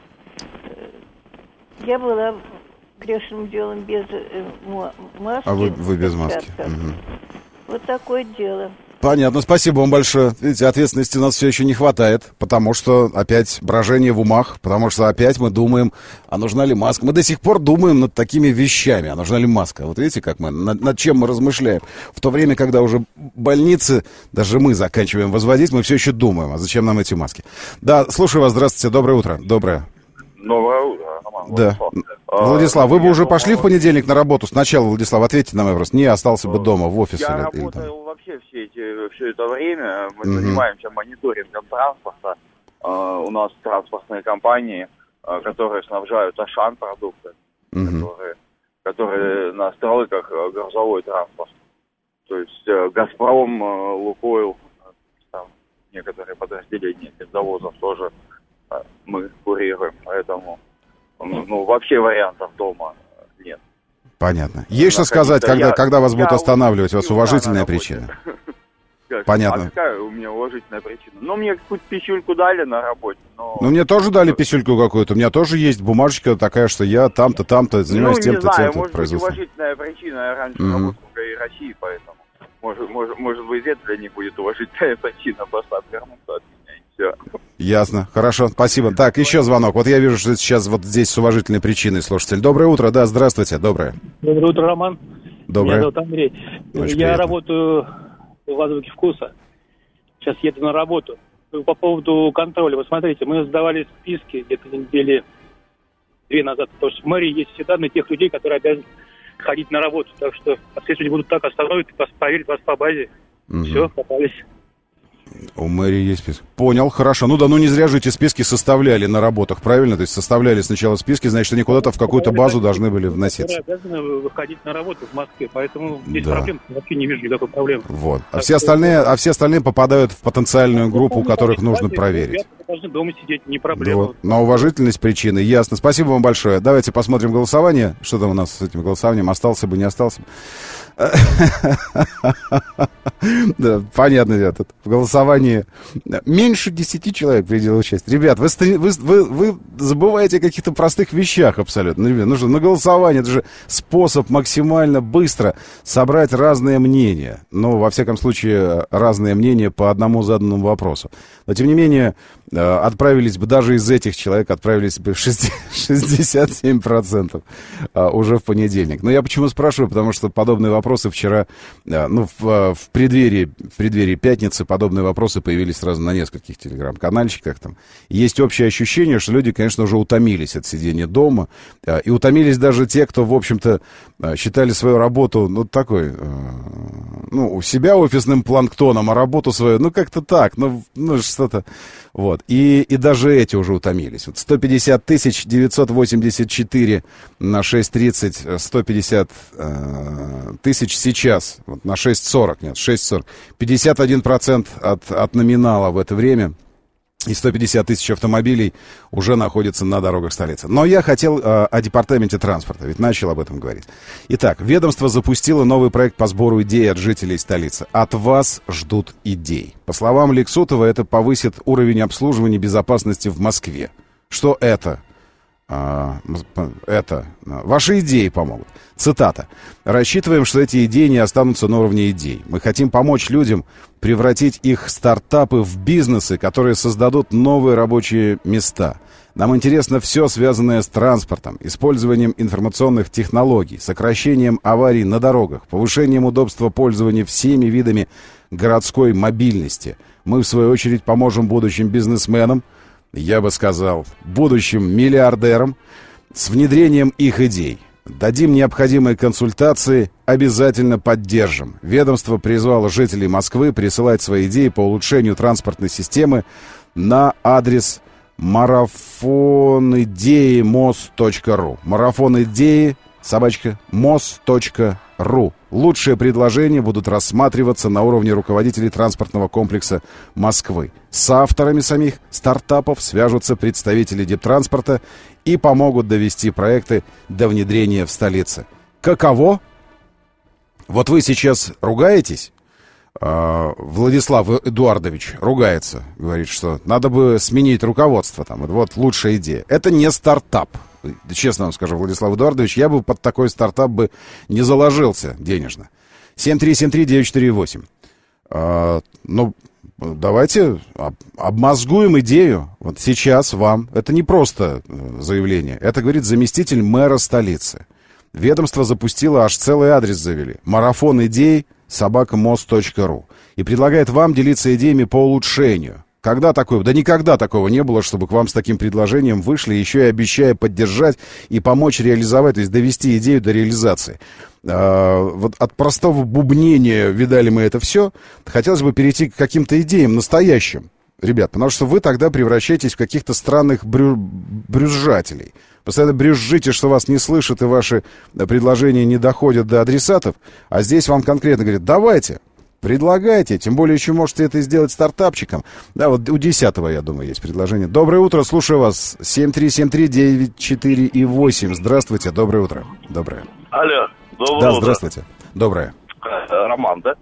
Я была грешным делом без э, маски. А вы, вы без маски. Угу. Вот такое дело. Понятно, спасибо вам большое. Видите, ответственности у нас все еще не хватает, потому что опять брожение в умах, потому что опять мы думаем, а нужна ли маска. Мы до сих пор думаем над такими вещами, а нужна ли маска. Вот видите, как мы, над, над чем мы размышляем. В то время, когда уже больницы, даже мы заканчиваем возводить, мы все еще думаем, а зачем нам эти маски. Да, слушаю вас, здравствуйте, доброе утро, доброе. Доброе утро, Роман. Да. А, Владислав, вы бы уже думал... пошли в понедельник на работу? Сначала, Владислав, ответьте на мой вопрос. Не, остался бы дома, в офисе. Я или, работаю или вообще все, эти, все это время. Мы угу. занимаемся мониторингом транспорта. Uh, у нас транспортные компании, uh, которые снабжают Ашан продуктами, угу. которые, которые на стройках uh, грузовой транспорт. То есть uh, Газпром, uh, Лукойл, там некоторые подразделения завозов тоже uh, мы курируем, поэтому ну, вообще вариантов дома нет. Понятно. Есть что сказать, когда, я, когда вас будут останавливать? У вас уважительная причина? Понятно. А какая у меня уважительная причина? Ну, мне какую-то писюльку дали на работе, но... Ну, мне тоже дали писюльку какую-то. У меня тоже есть бумажечка такая, что я там-то, там-то занимаюсь ну, тем-то, знаю, тем-то может производством. Быть, уважительная причина. Я раньше mm-hmm. работал в ГАИ России, поэтому... Может, может, может быть, это для них будет уважительная причина. Просто отвернуться от меня, и все. Ясно. Хорошо, спасибо. Так, еще звонок. Вот я вижу, что сейчас вот здесь с уважительной причиной слушатель. Доброе утро. Да, здравствуйте. Доброе. Доброе утро, Роман. Доброе. Меня зовут Андрей. Очень я приятно. работаю в «Азбуке вкуса». Сейчас еду на работу. По поводу контроля. Вы смотрите, мы сдавали списки где-то недели две назад. Потому что в мэрии есть все данные тех людей, которые обязаны ходить на работу. Так что, если будут так остановить, вас проверить вас по базе. Угу. Все, попались. У мэрии есть список. Понял, хорошо. Ну да, ну не зря же эти списки составляли на работах, правильно? То есть составляли сначала списки, значит, они куда-то в какую-то базу должны были вноситься. Обязаны выходить на работу в Москве, поэтому здесь да. проблем вообще не вижу никакой проблемы. Вот. А все остальные, а все остальные попадают в потенциальную группу, у которых нужно проверить. Должны дома сидеть, не проблема. Вот. На уважительность причины, ясно. Спасибо вам большое. Давайте посмотрим голосование. Что там у нас с этим голосованием? Остался бы, не остался бы? Да, понятно, ребят. В голосовании меньше десяти человек приняло участие. Ребят, вы, вы, вы, вы забываете о каких-то простых вещах абсолютно. Ребят, нужно на голосование. Это же способ максимально быстро собрать разные мнения. Ну, во всяком случае, разные мнения по одному заданному вопросу. Но, тем не менее, отправились бы, даже из этих человек, отправились бы шестьдесят семь процентов уже в понедельник. Но я почему спрашиваю? Потому что подобные вопросы вчера, ну, в, в, преддверии, в преддверии пятницы подобные вопросы появились сразу на нескольких телеграм-канальчиках. Там. Есть общее ощущение, что люди, конечно, уже утомились от сидения дома. И утомились даже те, кто, в общем-то, считали свою работу, ну, такой, ну, у себя офисным планктоном, а работу свою, ну, как-то так, ну, ну что-то... Вот. И, и даже эти уже утомились. Вот сто пятьдесят тысяч девятьсот восемьдесят четыре на шесть тридцать, сто пятьдесят э, тысяч сейчас, вот на шесть сорок, нет, шесть сорок. пятьдесят один процент от, от номинала в это время. И сто пятьдесят тысяч автомобилей уже находятся на дорогах столицы. Но я хотел э, о департаменте транспорта, ведь начал об этом говорить. Итак, ведомство запустило новый проект по сбору идей от жителей столицы. От вас ждут идей. По словам Лексутова, это повысит уровень обслуживания безопасности в Москве. Что это? А, это, ваши идеи помогут. Цитата. Рассчитываем, что эти идеи не останутся на уровне идей. Мы хотим помочь людям превратить их стартапы в бизнесы, которые создадут новые рабочие места. Нам интересно все, связанное с транспортом, использованием информационных технологий, сокращением аварий на дорогах, повышением удобства пользования всеми видами городской мобильности. Мы, в свою очередь, поможем будущим бизнесменам, я бы сказал, будущим миллиардерам, с внедрением их идей. Дадим необходимые консультации, обязательно поддержим. Ведомство призвало жителей Москвы присылать свои идеи по улучшению транспортной системы на адрес марафонидеи мос точка ру. Марафонидеи, собачка, мос точка ру. Лучшие предложения будут рассматриваться на уровне руководителей транспортного комплекса Москвы. С авторами самих стартапов свяжутся представители Дептранспорта и помогут довести проекты до внедрения в столице. Каково? Вот вы сейчас ругаетесь? Владислав Эдуардович ругается, говорит, что надо бы сменить руководство. Там, вот лучшая идея. Это не стартап. Честно вам скажу, Владислав Эдуардович, я бы под такой стартап бы не заложился денежно. семь три семь три девять четыре восемь. А, ну, давайте об, обмозгуем идею. Вот сейчас вам. Это не просто заявление. Это говорит заместитель мэра столицы. Ведомство запустило, аж целый адрес завели. Марафон идей собака мос точка ру. И предлагает вам делиться идеями по улучшению. Когда такое? Да никогда такого не было, чтобы к вам с таким предложением вышли, еще и обещая поддержать и помочь реализовать, то есть довести идею до реализации. А, вот от простого бубнения видали мы это все. Хотелось бы перейти к каким-то идеям настоящим, ребят, потому что вы тогда превращаетесь в каких-то странных брю... брюзжателей. Постоянно брюзжите, что вас не слышат и ваши предложения не доходят до адресатов, а здесь вам конкретно говорят, давайте, предлагайте, тем более еще можете это сделать стартапчиком. Да, вот у десятого, я думаю, есть предложение. Доброе утро, слушаю вас. семь три семь три девять четыре восемь. Здравствуйте, доброе утро. Доброе. Алло, доброе да, утро. здравствуйте. Доброе. Роман, да?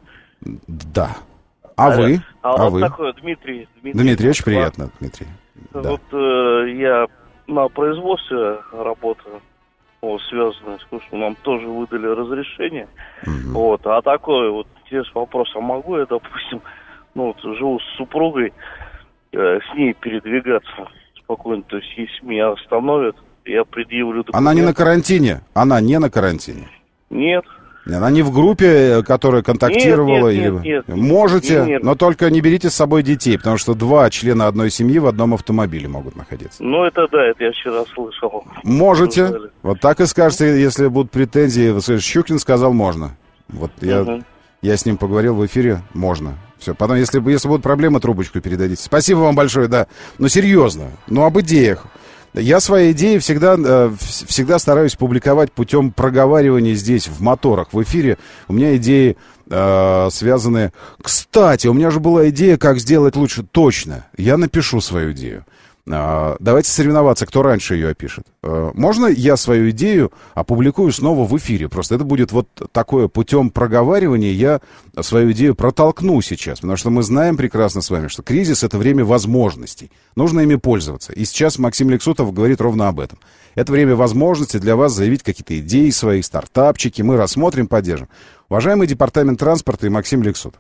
Да. А Алло. вы? А, а вот вы? такой, Дмитрий. Дмитрий, Дмитрий, очень приятно, Дмитрий. Вот да. э, я на производстве работаю, вот, связанное с кушанием. Нам тоже выдали разрешение. Угу. Вот, а такой вот интересный вопрос, а могу я, допустим, ну вот живу с супругой, э, с ней передвигаться спокойно, то есть если меня остановят, я предъявлю документы. Она не на карантине? Она не на карантине? Нет. Она не в группе, которая контактировала? Нет, нет, или... нет, нет. Можете, нет, нет. но только не берите с собой детей, потому что два члена одной семьи в одном автомобиле могут находиться. Ну, это да, это я вчера слышал. Можете. Сказали. Вот так и скажете, если будут претензии. Вы скажете, Щукин сказал, можно. Вот я, угу. я с ним поговорил в эфире, можно. Все, потом, если, если будут проблемы, трубочку передадите. Спасибо вам большое, да. Но серьезно, ну об идеях. Я свои идеи всегда, э, всегда стараюсь публиковать путем проговаривания здесь, в моторах, в эфире. У меня идеи э, связаны... Кстати, у меня же была идея, как сделать лучше. Точно, я напишу свою идею. Э, давайте соревноваться, кто раньше ее опишет. Э, можно я свою идею опубликую снова в эфире? Просто это будет вот такое путем проговаривания. Я свою идею протолкну сейчас, потому что мы знаем прекрасно с вами, что кризис — это время возможностей. Нужно ими пользоваться. И сейчас Максим Лексутов говорит ровно об этом. Это время возможностей для вас заявить какие-то идеи свои, стартапчики. Мы рассмотрим, поддержим. Уважаемый департамент транспорта и Максим Лексутов,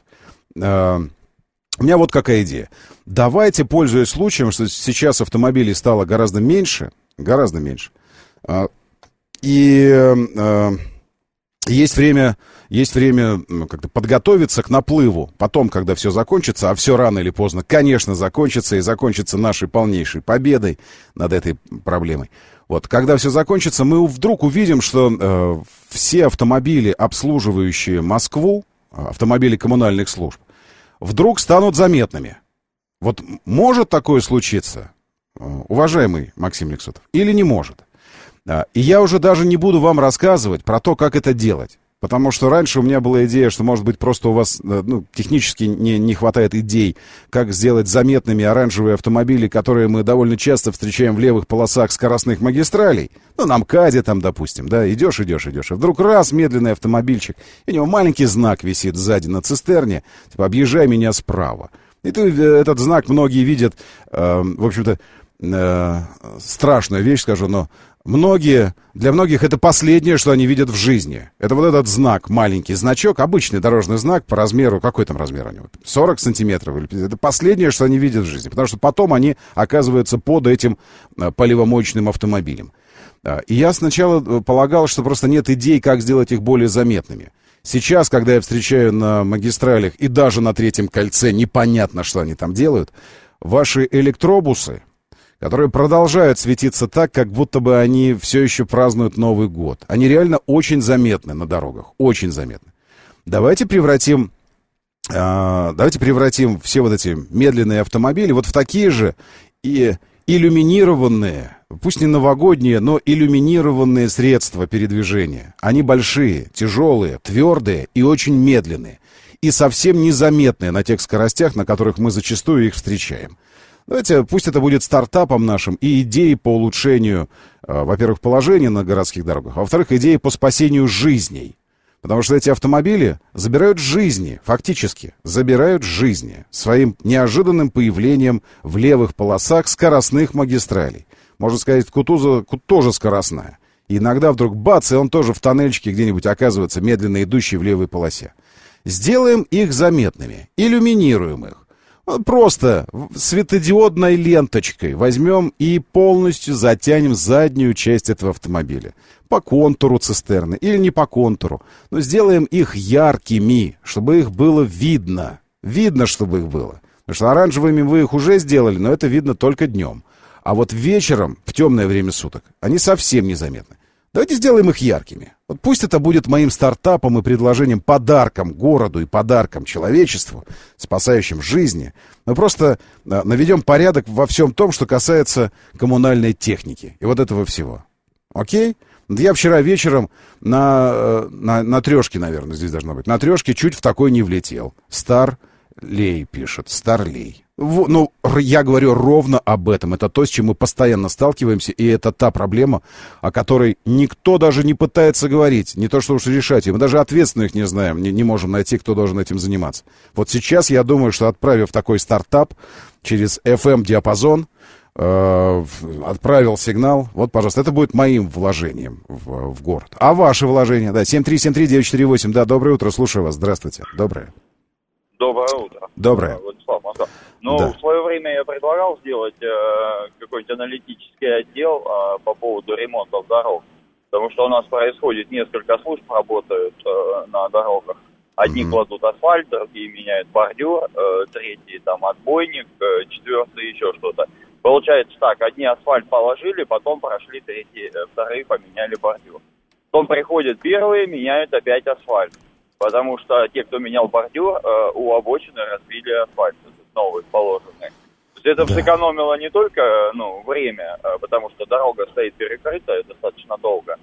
э, у меня вот какая идея. Давайте, пользуясь случаем, что сейчас автомобилей стало гораздо меньше, гораздо меньше, э, и э, есть время... Есть время как-то подготовиться к наплыву. Потом, когда все закончится, а все рано или поздно, конечно, закончится, и закончится нашей полнейшей победой над этой проблемой. Вот, когда все закончится, мы вдруг увидим, что э, все автомобили, обслуживающие Москву, автомобили коммунальных служб, вдруг станут заметными. Вот может такое случиться, э, уважаемый Максим Лексутов, или не может? Э, и я уже даже не буду вам рассказывать про то, как это делать. Потому что раньше у меня была идея, что, может быть, просто у вас ну, технически не, не хватает идей, как сделать заметными оранжевые автомобили, которые мы довольно часто встречаем в левых полосах скоростных магистралей. Ну, на МКАДе там, допустим, да, идешь, идешь, идешь. И вдруг раз, медленный автомобильчик, и у него маленький знак висит сзади на цистерне, типа, объезжай меня справа. И ты, этот знак многие видят, э, в общем-то, э, страшную вещь скажу, но многие, для многих это последнее, что они видят в жизни. Это вот этот знак, маленький значок, обычный дорожный знак по размеру, какой там размер у него? сорок сантиметров. Это последнее, что они видят в жизни, потому что потом они оказываются под этим поливомоечным автомобилем. И я сначала полагал, что просто нет идей, как сделать их более заметными. Сейчас, когда я встречаю на магистралях и даже на Третьем кольце, непонятно, что они там делают, ваши электробусы, которые продолжают светиться так, как будто бы они все еще празднуют Новый год. Они реально очень заметны на дорогах, очень заметны. Давайте превратим, э, давайте превратим все вот эти медленные автомобили вот в такие же и иллюминированные, пусть не новогодние, но иллюминированные средства передвижения. Они большие, тяжелые, твердые и очень медленные. И совсем незаметные на тех скоростях, на которых мы зачастую их встречаем. Давайте, пусть это будет стартапом нашим и идеей по улучшению, э, во-первых, положения на городских дорогах, а во-вторых, идеей по спасению жизней. Потому что эти автомобили забирают жизни, фактически забирают жизни своим неожиданным появлением в левых полосах скоростных магистралей. Можно сказать, Кутузова тоже скоростная. И иногда вдруг бац, и он тоже в тоннельчике где-нибудь оказывается, медленно идущий в левой полосе. Сделаем их заметными, иллюминируем их. Просто светодиодной ленточкой возьмем и полностью затянем заднюю часть этого автомобиля. По контуру цистерны или не по контуру. Но сделаем их яркими, чтобы их было видно. Видно, чтобы их было. Потому что оранжевыми вы их уже сделали, но это видно только днем. А вот вечером, в темное время суток, они совсем незаметны. Давайте сделаем их яркими. Вот пусть это будет моим стартапом и предложением, подарком городу и подарком человечеству, спасающим жизни. Мы просто наведем порядок во всем том, что касается коммунальной техники и вот этого всего. Окей? Я вчера вечером на, на, на трешке, наверное, здесь должно быть, на трешке чуть в такой не влетел. Старлей пишет, Старлей. Ну, я говорю ровно об этом. Это то, с чем мы постоянно сталкиваемся, и это та проблема, о которой никто даже не пытается говорить. Не то, что уж решать ее. Мы даже ответственных не знаем, не, не можем найти, кто должен этим заниматься. Вот сейчас я думаю, что отправив такой стартап через эф эм-диапазон, э, отправил сигнал. Вот, пожалуйста, это будет моим вложением в, в город. А ваше вложение? Да, семь три семь три девять четыре восемь. Да, доброе утро, слушаю вас. Здравствуйте. Доброе. Доброе утро. Доброе. Владислав Москва. Ну, да. В свое время я предлагал сделать э, какой-нибудь аналитический отдел э, по поводу ремонтов дорог. Потому что у нас происходит несколько служб, работают э, на дорогах. Одни mm-hmm. кладут асфальт, другие меняют бордюр, э, третий там отбойник, э, четвертый еще что-то. Получается так, одни асфальт положили, потом прошли третьи, э, вторые поменяли бордюр. Потом приходят первые, меняют опять асфальт. Потому что те, кто менял бордюр, э, у обочины разбили асфальт, новый положенный. То есть это да. сэкономило не только ну, время, э, потому что дорога стоит перекрытая достаточно долго,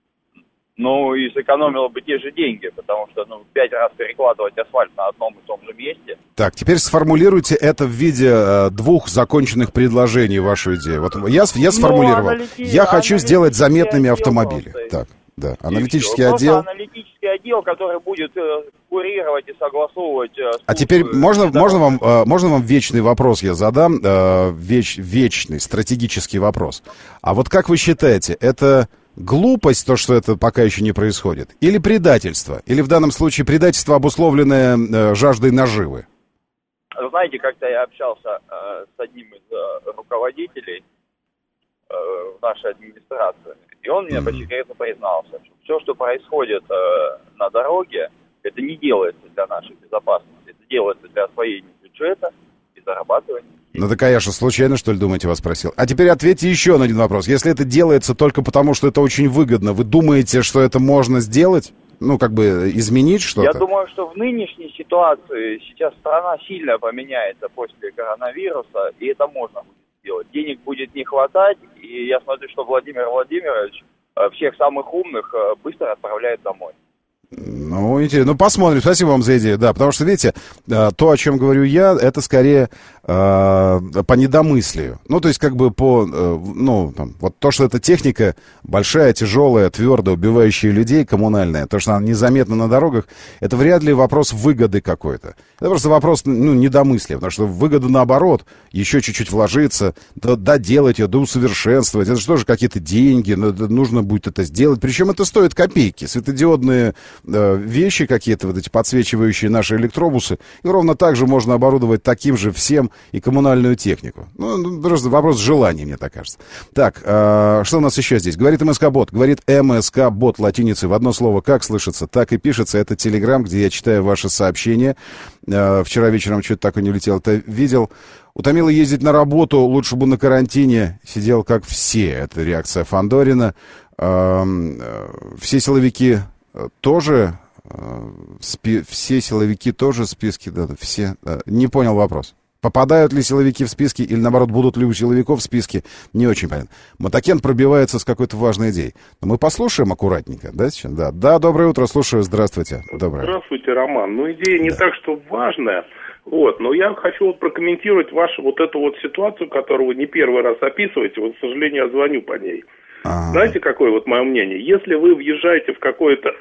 но и сэкономило бы те же деньги, потому что ну, пять раз перекладывать асфальт на одном и том же месте. Так, теперь сформулируйте это в виде э, двух законченных предложений, вашу идею. Вот я, я сформулировал. Ну, аналити... Я хочу сделать заметными автомобили. Так. Да, аналитический все. отдел. Просто аналитический отдел, который будет э, курировать и согласовывать. Э, а теперь можно, можно, вам, э, можно вам вечный вопрос я задам, э, веч, вечный стратегический вопрос. А вот как вы считаете, это глупость, то, что это пока еще не происходит, или предательство? Или в данном случае предательство, обусловленное э, жаждой наживы? Знаете, как-то я общался э, с одним из э, руководителей э, в нашей администрации. И он мне по секрету признался, что все, что происходит э, на дороге, это не делается для нашей безопасности. Это делается для освоения бюджета и зарабатывания. Ну так а я что, случайно, что ли, думаете, вас спросил? А теперь ответьте еще на один вопрос. Если это делается только потому, что это очень выгодно, вы думаете, что это можно сделать? Ну, как бы изменить что-то? Я думаю, что в нынешней ситуации сейчас страна сильно поменяется после коронавируса, и это можно будет сделать. Денег будет не хватать, и я смотрю, что Владимир Владимирович всех самых умных быстро отправляет домой. Ну, интересно. Ну, посмотрим. Спасибо вам за идею. Да, потому что, видите, то, о чем говорю я, это скорее по недомыслию. Ну, то есть, как бы по, ну, там, вот то, что эта техника большая, тяжелая, твердая, убивающая людей, коммунальная, то, что она незаметна на дорогах, это вряд ли вопрос выгоды какой-то. Это просто вопрос, ну, недомыслия, потому что выгода, наоборот, еще чуть-чуть вложиться, доделать ее, доусовершенствовать. Это же тоже какие-то деньги, нужно будет это сделать. Причем это стоит копейки. Светодиодные э, вещи какие-то, вот эти подсвечивающие наши электробусы, и ровно так же можно оборудовать таким же всем и коммунальную технику. Ну, просто вопрос желания, мне так кажется. Так, э, что у нас еще здесь? Говорит МСК-бот. Говорит МСК-бот латиницей в одно слово. Как слышится, так и пишется. Это Телеграм, где я читаю ваши сообщения. Э, вчера вечером что-то такое не улетело. Это видел. Утомило ездить на работу. Лучше бы на карантине сидел, как все. Это реакция Фандорина. Э, э, все силовики тоже... Э, спи, все силовики тоже в списке. Да, все. Э, не понял вопрос. Попадают ли силовики в списки или, наоборот, будут ли у силовиков в списке, не очень понятно. Мотокен пробивается с какой-то важной идеей. Но мы послушаем аккуратненько, да, сейчас? Да, да, доброе утро, слушаю, здравствуйте. Доброе. Здравствуйте, Роман. Ну, идея не так, что важная, вот, но я хочу вот прокомментировать вашу вот эту вот ситуацию, которую вы не первый раз описываете, вот, к сожалению, я звоню по ней. А-а-а. Знаете, какое вот мое мнение? Если вы въезжаете в какую-то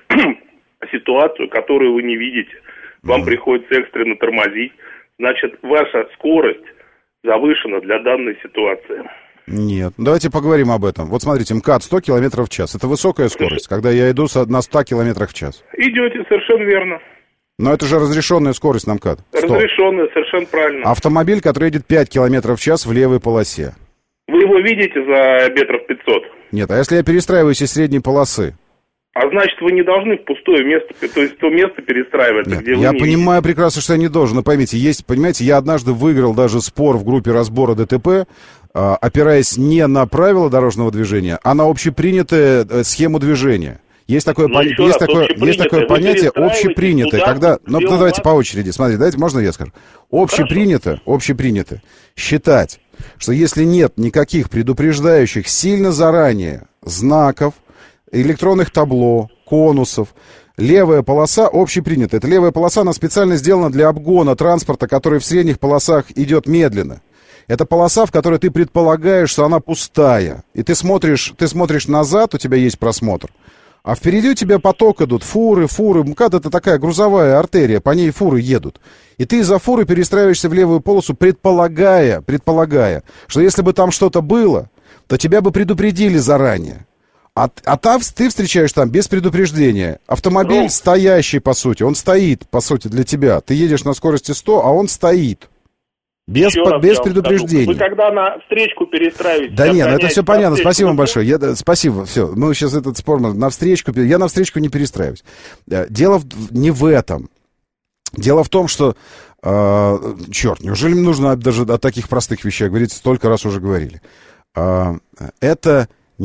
ситуацию, которую вы не видите, вам mm-hmm. приходится экстренно тормозить, значит, ваша скорость завышена для данной ситуации. Нет. Давайте поговорим об этом. Вот смотрите, МКАД сто километров в час. Это высокая скорость, когда я иду на ста километрах в час. Идете, совершенно верно. Но это же разрешенная скорость на МКАД. сто. Разрешенная, совершенно правильно. Автомобиль, который едет пять километров в час в левой полосе. Вы его видите за метров пятьсот? Нет, а если я перестраиваюсь из средней полосы? А значит, вы не должны в пустое место, то есть то место перестраиваться, Нет, где вы я не понимаю видите. прекрасно, что я не должен. Но поймите, есть, понимаете, я однажды выиграл даже спор в группе разбора ДТП, опираясь не на правила дорожного движения, а на общепринятую схему движения. Есть такое, ну, пон... есть раз, такое, есть такое понятие общепринятое. Когда, ну, ну давайте по очереди. Смотрите, давайте, можно я скажу? Общепринято, общепринято считать, что если нет никаких предупреждающих сильно заранее знаков, электронных табло, конусов, левая полоса общепринята. Эта левая полоса, она специально сделана для обгона транспорта, который в средних полосах идет медленно. Это полоса, в которой ты предполагаешь, что она пустая. И ты смотришь, ты смотришь назад, у тебя есть просмотр. А впереди у тебя поток идут, фуры, фуры. МКАД — это такая грузовая артерия, по ней фуры едут. И ты из-за фуры перестраиваешься в левую полосу, предполагая, предполагая, что если бы там что-то было, то тебя бы предупредили заранее. А, а там ты встречаешь там без предупреждения. Автомобиль ну, стоящий, по сути. Он стоит, по сути, для тебя. Ты едешь на скорости сто, а он стоит. Без, по, без предупреждения. Вы когда на встречку перестраиваете... Да нет, ну это все понятно. Спасибо вам большое. Я, спасибо, все. Мы сейчас этот спор... На встречку... Я на встречку не перестраиваюсь. Дело в, не в этом. Дело в том, что... Э, черт, неужели мне нужно даже о таких простых вещах говорить? Столько раз уже говорили. Э, это...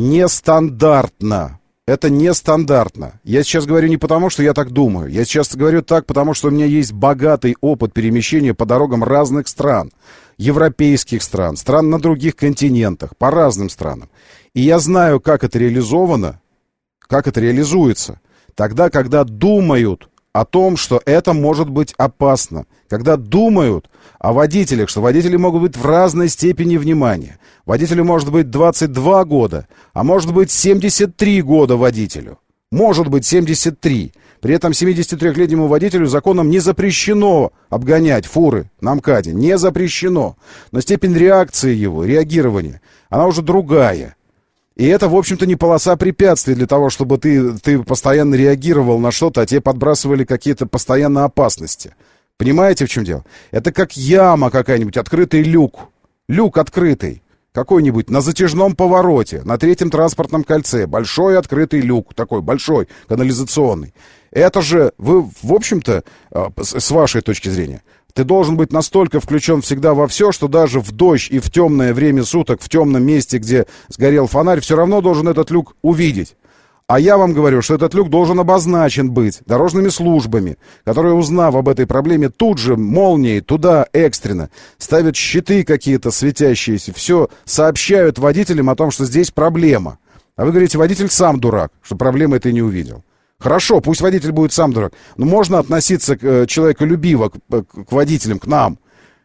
Нестандартно. Это нестандартно. Я сейчас говорю не потому, что я так думаю. Я сейчас говорю так, потому что у меня есть богатый опыт перемещения по дорогам разных стран. Европейских стран, стран на других континентах, по разным странам. И я знаю, как это реализовано, как это реализуется. Тогда, когда думают о том, что это может быть опасно. Когда думают о водителях, что водители могут быть в разной степени внимания. Водителю может быть двадцать два года, а может быть семьдесят три года водителю. Может быть семьдесят три. При этом семидесятитрёхлетнему водителю законом не запрещено обгонять фуры на МКАДе. Не запрещено. Но степень реакции его, реагирования, она уже другая. И это, в общем-то, не полоса препятствий для того, чтобы ты, ты постоянно реагировал на что-то, а тебе подбрасывали какие-то постоянно опасности. Понимаете, в чем дело? Это как яма какая-нибудь, открытый люк. Люк открытый. Какой-нибудь на затяжном повороте, на третьем транспортном кольце. Большой открытый люк, такой большой, канализационный. Это же, вы, в общем-то, с вашей точки зрения, ты должен быть настолько включен всегда во все, что даже в дождь и в темное время суток, в темном месте, где сгорел фонарь, все равно должен этот люк увидеть. А я вам говорю, что этот люк должен обозначен быть дорожными службами, которые, узнав об этой проблеме, тут же молнией туда экстренно ставят щиты какие-то светящиеся, все сообщают водителям о том, что здесь проблема. А вы говорите, водитель сам дурак, что проблемы этой не увидел. Хорошо, пусть водитель будет сам дурак, но можно относиться к человеколюбиво, к, к водителям, к нам.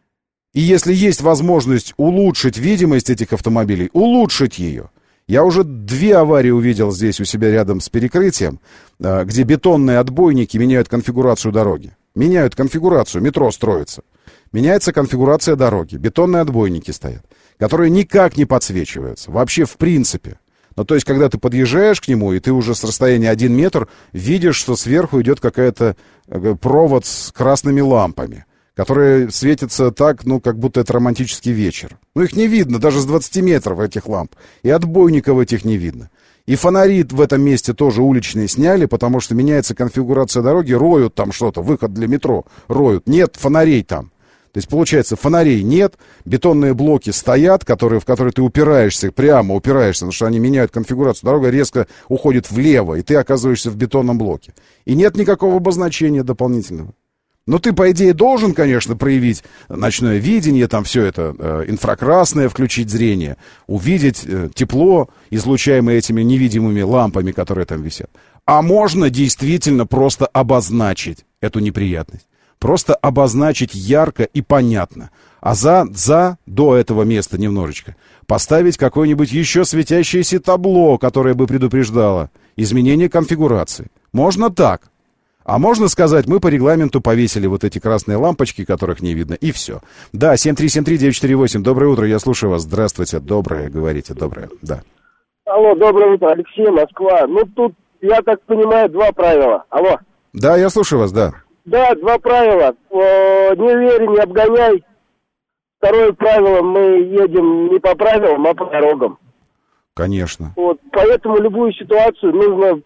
И если есть возможность улучшить видимость этих автомобилей, улучшить ее. Я уже две аварии увидел здесь у себя рядом с перекрытием, где бетонные отбойники меняют конфигурацию дороги. Меняют конфигурацию, метро строится. Меняется конфигурация дороги, бетонные отбойники стоят, которые никак не подсвечиваются, вообще в принципе. Ну, то есть, когда ты подъезжаешь к нему, и ты уже с расстояния один метр видишь, что сверху идет какая-то провод с красными лампами, которые светятся так, ну, как будто это романтический вечер. Ну, их не видно даже с двадцати метров, этих ламп. И отбойников этих не видно. И фонари в этом месте тоже уличные сняли, потому что меняется конфигурация дороги, роют там что-то, выход для метро роют. Нет фонарей там. То есть, получается, фонарей нет, бетонные блоки стоят, которые, в которые ты упираешься, прямо упираешься, потому что они меняют конфигурацию. Дорога резко уходит влево, и ты оказываешься в бетонном блоке. И нет никакого обозначения дополнительного. Но ты, по идее, должен, конечно, проявить ночное видение, там все это э, инфракрасное, включить зрение, увидеть э, тепло, излучаемое этими невидимыми лампами, которые там висят. А можно действительно просто обозначить эту неприятность. Просто обозначить ярко и понятно. А за, за, до этого места немножечко, поставить какое-нибудь еще светящееся табло, которое бы предупреждало изменение конфигурации. Можно так. А можно сказать, мы по регламенту повесили вот эти красные лампочки, которых не видно, и все. Да, семь три семь три девять четыре восемь. Доброе утро, я слушаю вас. Здравствуйте, доброе, говорите, доброе, да. Алло, доброе утро, Алексей, Москва. Ну, тут, я так понимаю, два правила. Алло. Да, я слушаю вас, да. Да, два правила. Не вери, не обгоняй. Второе правило, мы едем не по правилам, а по дорогам. Конечно. Вот, поэтому любую ситуацию нужно...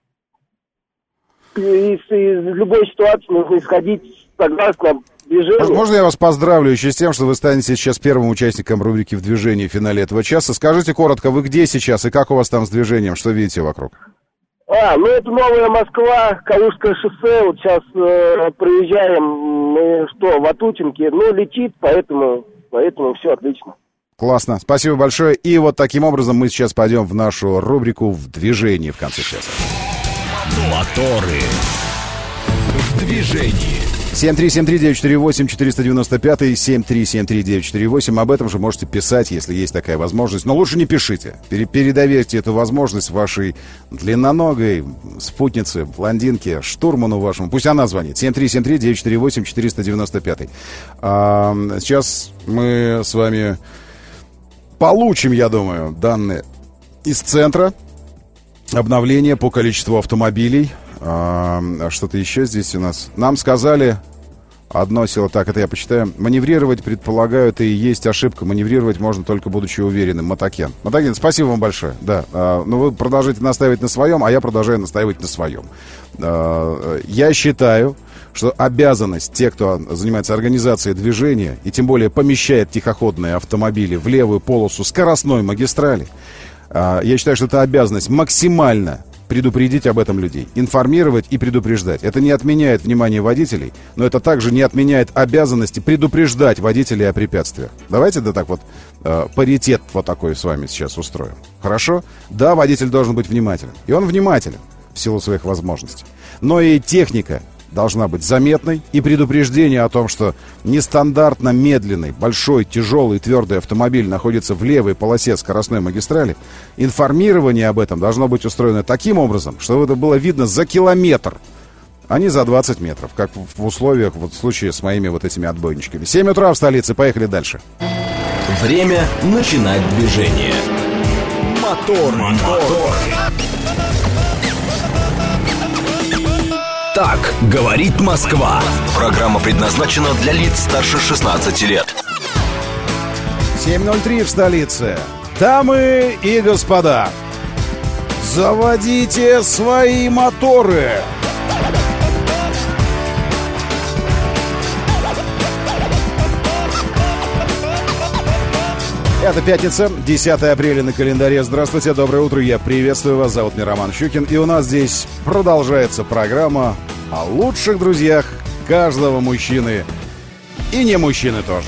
Из, из любой ситуации нужно исходить согласно движению. Можно я вас поздравлю еще с тем, что вы станете сейчас первым участником рубрики «В движении» в финале этого часа. Скажите коротко, вы где сейчас и как у вас там с движением? Что видите вокруг? А, ну это новая Москва, Калужское шоссе. Вот сейчас э, проезжаем, мы что, в Ватутинке. Ну, летит, поэтому, поэтому все отлично. Классно, спасибо большое. И вот таким образом мы сейчас пойдем в нашу рубрику «В движении» в конце часа. Моторы в движении. семь три семь три девять четыре восемь четыреста девяносто пять, семь три семь три девять четыре восемь. Об этом же можете писать, если есть такая возможность. Но лучше не пишите. Передоверьте эту возможность вашей длинноногой спутнице, блондинке, штурману вашему. Пусть она звонит. семь три семь три девять четыре восемь четыреста девяносто пять. А, сейчас мы с вами получим, я думаю, данные из центра. Обновление по количеству автомобилей. А, что-то еще здесь у нас. Нам сказали одно село, так, это я почитаю. Маневрировать, предполагаю, это и есть ошибка. Маневрировать можно только будучи уверенным. Мотокен. Мотокен, спасибо вам большое. Да. А, ну, вы продолжаете настаивать на своем, а я продолжаю настаивать на своем. А, я считаю, что обязанность тех, кто занимается организацией движения, и тем более помещает тихоходные автомобили в левую полосу скоростной магистрали, я считаю, что это обязанность максимально предупредить об этом людей, информировать и предупреждать. Это не отменяет внимание водителей, но это также не отменяет обязанности предупреждать водителей о препятствиях. Давайте да так вот э, паритет вот такой с вами сейчас устроим. Хорошо? Да, водитель должен быть внимателен. И он внимателен в силу своих возможностей. Но и техника должна быть заметной, и предупреждение о том, что нестандартно медленный, большой, тяжелый, твердый автомобиль находится в левой полосе скоростной магистрали, информирование об этом должно быть устроено таким образом, чтобы это было видно за километр, а не за двадцать метров, как в условиях, вот в случае с моими вот этими отбойничками. семь утра в столице, поехали дальше. Время начинать движение. Мотор, мотор. Так говорит Москва. Программа предназначена для лиц старше шестнадцати лет. семь ноль три в столице. Дамы и господа, заводите свои моторы. Это пятница, десятое апреля на календаре. Здравствуйте, доброе утро, я приветствую вас. Зовут меня Роман Щукин. И у нас здесь продолжается программа о лучших друзьях каждого мужчины. И не мужчины тоже.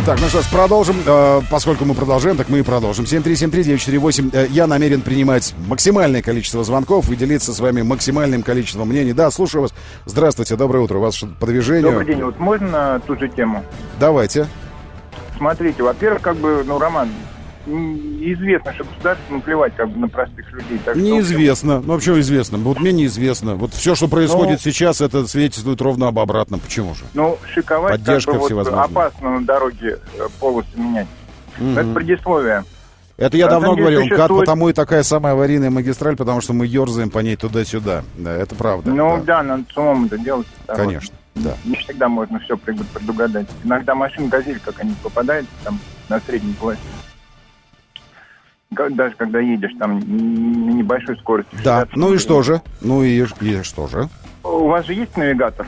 Так, ну что ж, продолжим. Э, поскольку мы продолжаем, так мы и продолжим. семь три семь три девять четыре восемь. Э, я намерен принимать максимальное количество звонков и делиться с вами максимальным количеством мнений. Да, слушаю вас. Здравствуйте, доброе утро. У вас по движению? Добрый день. Вот можно на ту же тему? Давайте. Смотрите, во-первых, как бы, ну, Роман, известно, что государству наплевать как бы на простых людей. Так неизвестно. Что... Ну, вообще известно. Вот мне неизвестно. Вот все, что происходит ну, сейчас, это свидетельствует ровно об обратном. Почему же? Ну, шиковать, поддержка как бы, всевозможная. Вот, опасно на дороге полностью менять. Mm-hmm. Это предисловие. Это я а давно говорил. Существует... МКАД потому и такая самая аварийная магистраль, потому что мы ерзаем по ней туда-сюда. Да, это правда. Ну, да, да надо самому это делать. Конечно, вот. Да. Не всегда можно все предугадать. Иногда машина «Газель», как они попадают там на средней полосе. Даже когда едешь там на небольшой скорости. Да, ну и что же? Ну и, и что же? У вас же есть навигатор?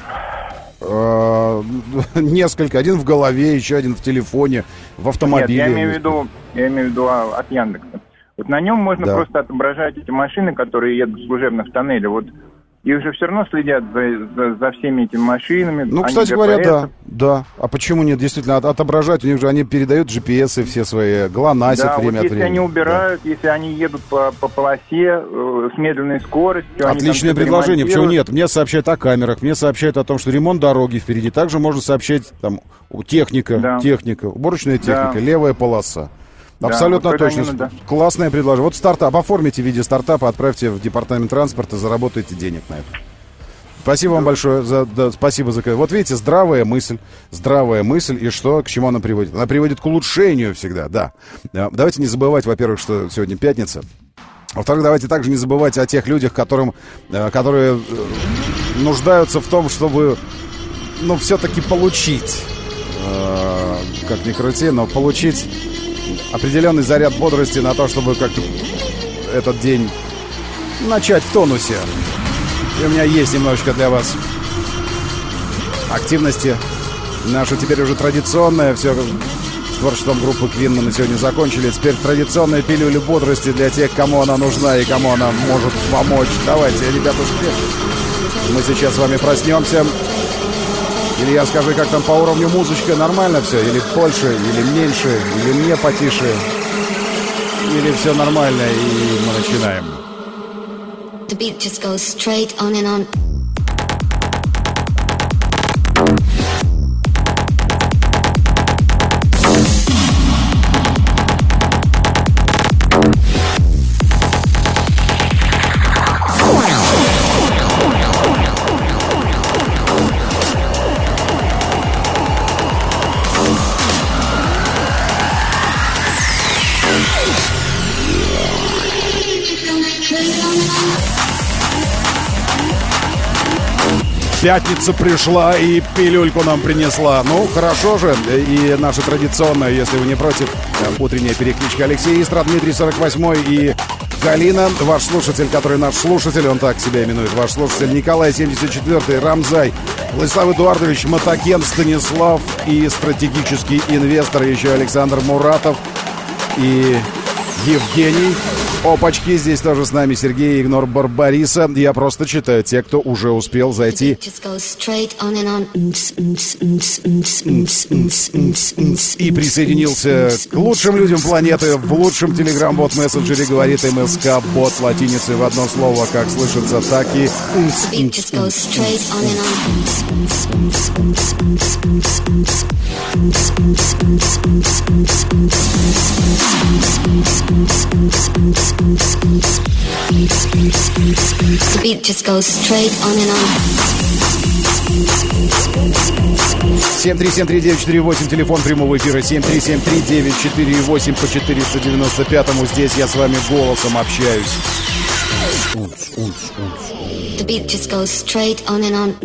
Несколько. Один в голове, еще один в телефоне, в автомобиле. Нет, я имею в виду, я имею в виду от Яндекса. Вот на нем можно да. просто отображать эти машины, которые едут служебно в тоннеле. Вот их же все равно следят за, за, за всеми этими машинами. Ну, кстати говоря, да, да. А почему нет? Действительно, от, отображать у них же, они передают джи пи эс и все свои, глонасят да, время вот от времени. если они убирают, да. если они едут по, по полосе э, с медленной скоростью. Отличное предложение, почему нет? Мне сообщают о камерах, мне сообщают о том, что ремонт дороги впереди. Также можно сообщать, там, техника, да. техника, уборочная техника, да. левая полоса. Абсолютно да, вот точно. Именно, да. Классное предложение. Вот стартап. Оформите в виде стартапа, отправьте в департамент транспорта, заработайте денег на это. Спасибо да. вам большое. За, да, спасибо за... Вот видите, здравая мысль. Здравая мысль. И что? К чему она приводит? Она приводит к улучшению всегда, да. Давайте не забывать, во-первых, что сегодня пятница. Во-вторых, давайте также не забывать о тех людях, которым, которые нуждаются в том, чтобы, ну, все-таки получить, как ни крути, но получить определенный заряд бодрости на то, чтобы как-то этот день начать в тонусе. И у меня есть немножечко для вас активности. Наша теперь уже традиционная, все с творчеством группы Queen мы на сегодня закончили. Теперь традиционная пилюля бодрости для тех, кому она нужна и кому она может помочь. Давайте, ребятушки, мы сейчас с вами проснемся. Илья, скажи, как там по уровню музычка? Нормально все? Или больше, или меньше, или мне потише? Или все нормально, и мы начинаем? The beat just goes straight on and on. Пятница пришла и пилюльку нам принесла. Ну, хорошо же. И наша традиционная, если вы не против, утренняя перекличка. Алексей Истра, Дмитрий сорок восьмой и Галина. Ваш слушатель, который наш слушатель, он так себя именует. Ваш слушатель Николай семьдесят четвёртый, Рамзай, Владислав Эдуардович, Мотокен, Станислав и стратегический инвестор еще Александр Муратов и Евгений. Опачки, здесь тоже с нами Сергей Игнор Барбариса. Я просто читаю те, кто уже успел зайти и присоединился к лучшим людям планеты в лучшем телеграм-бот мессенджере, говорит МСК бот латиницей в одно слово, как слышится, так и The beat just goes straight on and on. семь три семь три девять четыре восемь, телефон прямого эфира семь три семь три девять четыре восемь по четыреста девяносто пятому. Здесь я с вами голосом общаюсь. The beat just goes straight on and on.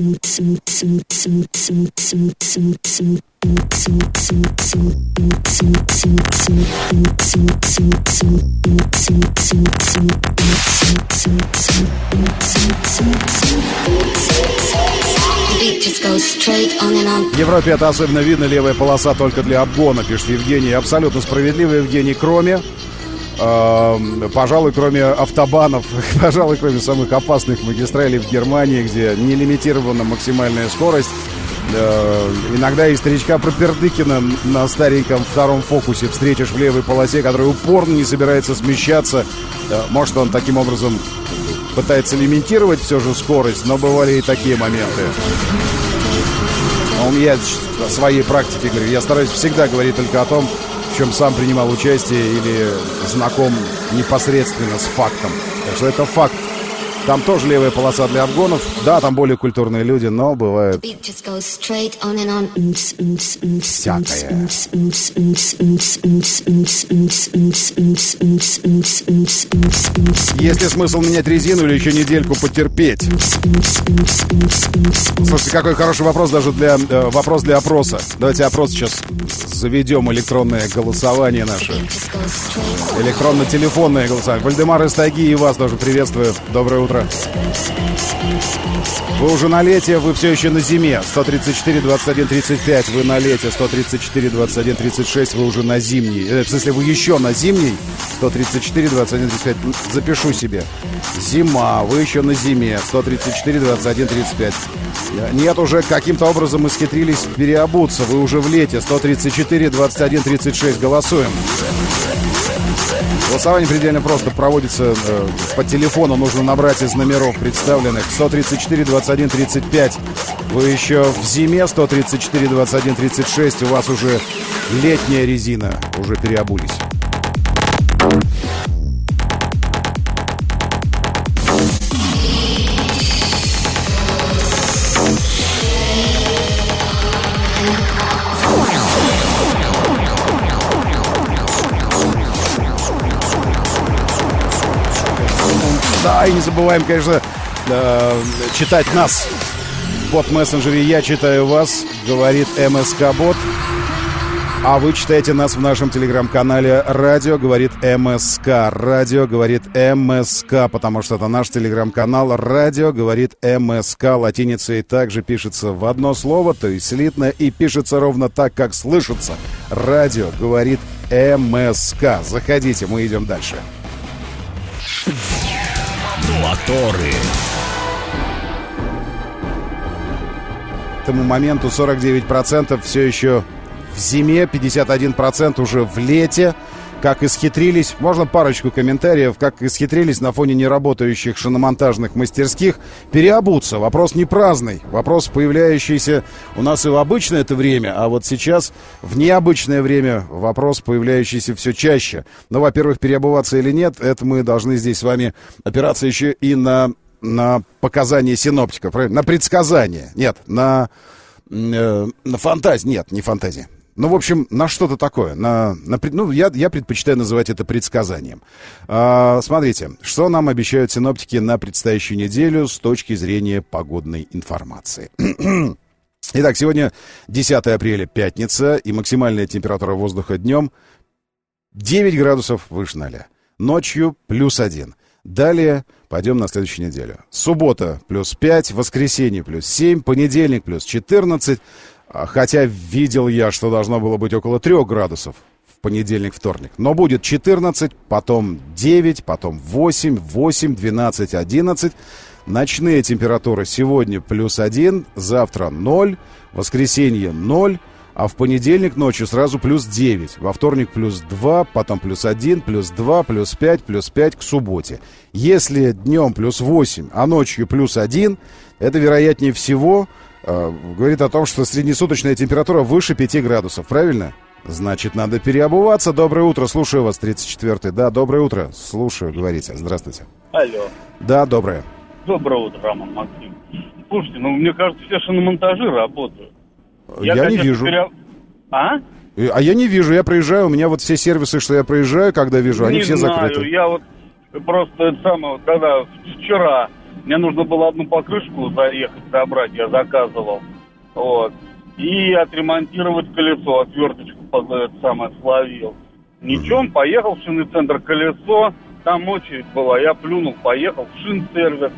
В Европе это особенно видно, левая полоса только для обгона, пишет Евгений. Абсолютно справедливо, Евгений, кроме, э, пожалуй, кроме автобанов, пожалуй, кроме самых опасных магистралей в Германии, где не лимитирована максимальная скорость. э, иногда и старичка Пропердыкина на стареньком втором фокусе встретишь в левой полосе, который упорно не собирается смещаться. Э, может, он таким образом пытается лимитировать все же скорость, но бывали и такие моменты. Он, я о своей практике говорю, я стараюсь всегда говорить только о том, в чем сам принимал участие или знаком непосредственно с фактом. Так что это факт. Там тоже левая полоса для обгонов. Да, там более культурные люди, но бывает всякое. Есть ли смысл менять резину или еще недельку потерпеть? Слушайте, какой хороший вопрос даже для, э, вопрос для опроса. Давайте опрос сейчас заведем, электронное голосование наше. Электронно-телефонное голосование. Вальдемар из Тайги и вас тоже приветствую. Доброе утро. Вы уже на лете, вы все еще на зиме. сто тридцать четыре двадцать один тридцать пять, вы на лете. сто тридцать четыре двадцать один тридцать шесть, вы уже на зимней. Э, в смысле, вы еще на зимней. сто тридцать четыре двадцать один тридцать пять, запишу себе. Зима, вы еще на зиме. сто тридцать четыре двадцать один тридцать пять. Нет, уже каким-то образом исхитрились переобуться. Вы уже в лете. сто тридцать четыре двадцать один тридцать шесть, голосуем. Голосование предельно просто проводится э, по телефону. Нужно набрать из номеров представленных. сто тридцать четыре двадцать один тридцать пять. Вы еще в зиме. сто тридцать четыре двадцать один тридцать шесть. У вас уже летняя резина. Уже переобулись. Да, и не забываем, конечно, э, читать нас. В бот-мессенджере «Я читаю вас», говорит МСК-бот. А вы читаете нас в нашем телеграм-канале «Радио говорит МСК». «Радио говорит МСК», потому что это наш телеграм-канал «Радио говорит МСК». Латиницей также пишется в одно слово, то есть слитно, и пишется ровно так, как слышится. «Радио говорит МСК». Заходите, мы идем дальше. Моторы. К этому моменту сорок девять процентов все еще в зиме, пятьдесят один процент уже в лете. Как исхитрились, можно парочку комментариев, как исхитрились на фоне неработающих шиномонтажных мастерских переобуться. Вопрос не праздный, вопрос, появляющийся у нас и в обычное это время, а вот сейчас в необычное время вопрос, появляющийся все чаще. Но, во-первых, переобуваться или нет, это мы должны здесь с вами опираться еще и на, на показания синоптиков, правильно? На предсказания, нет, на, э, на фантазии, нет, не фантазии. Ну, в общем, на что-то такое. На, на, ну, я, я предпочитаю называть это предсказанием. А, смотрите, что нам обещают синоптики на предстоящую неделю с точки зрения погодной информации. Итак, сегодня десятое апреля, пятница, и максимальная температура воздуха днем девять градусов выше ноля. Ночью плюс один. Далее пойдем на следующую неделю. Суббота плюс пять, воскресенье плюс семь, понедельник плюс четырнадцать. Хотя видел я, что должно было быть около трех градусов в понедельник, вторник. Но будет четырнадцать, потом девять, потом восемь, восемь, двенадцать, одиннадцать. Ночные температуры сегодня плюс один, завтра ноль, воскресенье ноль, а в понедельник ночью сразу плюс девять. Во вторник плюс два, потом плюс один, плюс два, плюс пять, плюс пять к субботе. Если днем плюс восемь, а ночью плюс один, это вероятнее всего... говорит о том, что среднесуточная температура выше пяти градусов, правильно? Значит, надо переобуваться. Доброе утро, слушаю вас, тридцать четвёртый. Да, доброе утро, слушаю, говорите, здравствуйте. Алло. Да, доброе. Доброе утро, Роман, Максим. Слушайте, ну, мне кажется, все шиномонтажи работают. Я, я не вижу. Пере... А? А я не вижу, я проезжаю, у меня вот все сервисы, что я проезжаю, когда вижу, они не все знаю, закрыты. Я вот просто, это самое, вот, когда вчера... Мне нужно было одну покрышку заехать, забрать, я заказывал. Вот. И отремонтировать колесо, отверточку под это самое словил. Ничего, он поехал в шинный центр, колесо, там очередь была, я плюнул, поехал в шинсервис.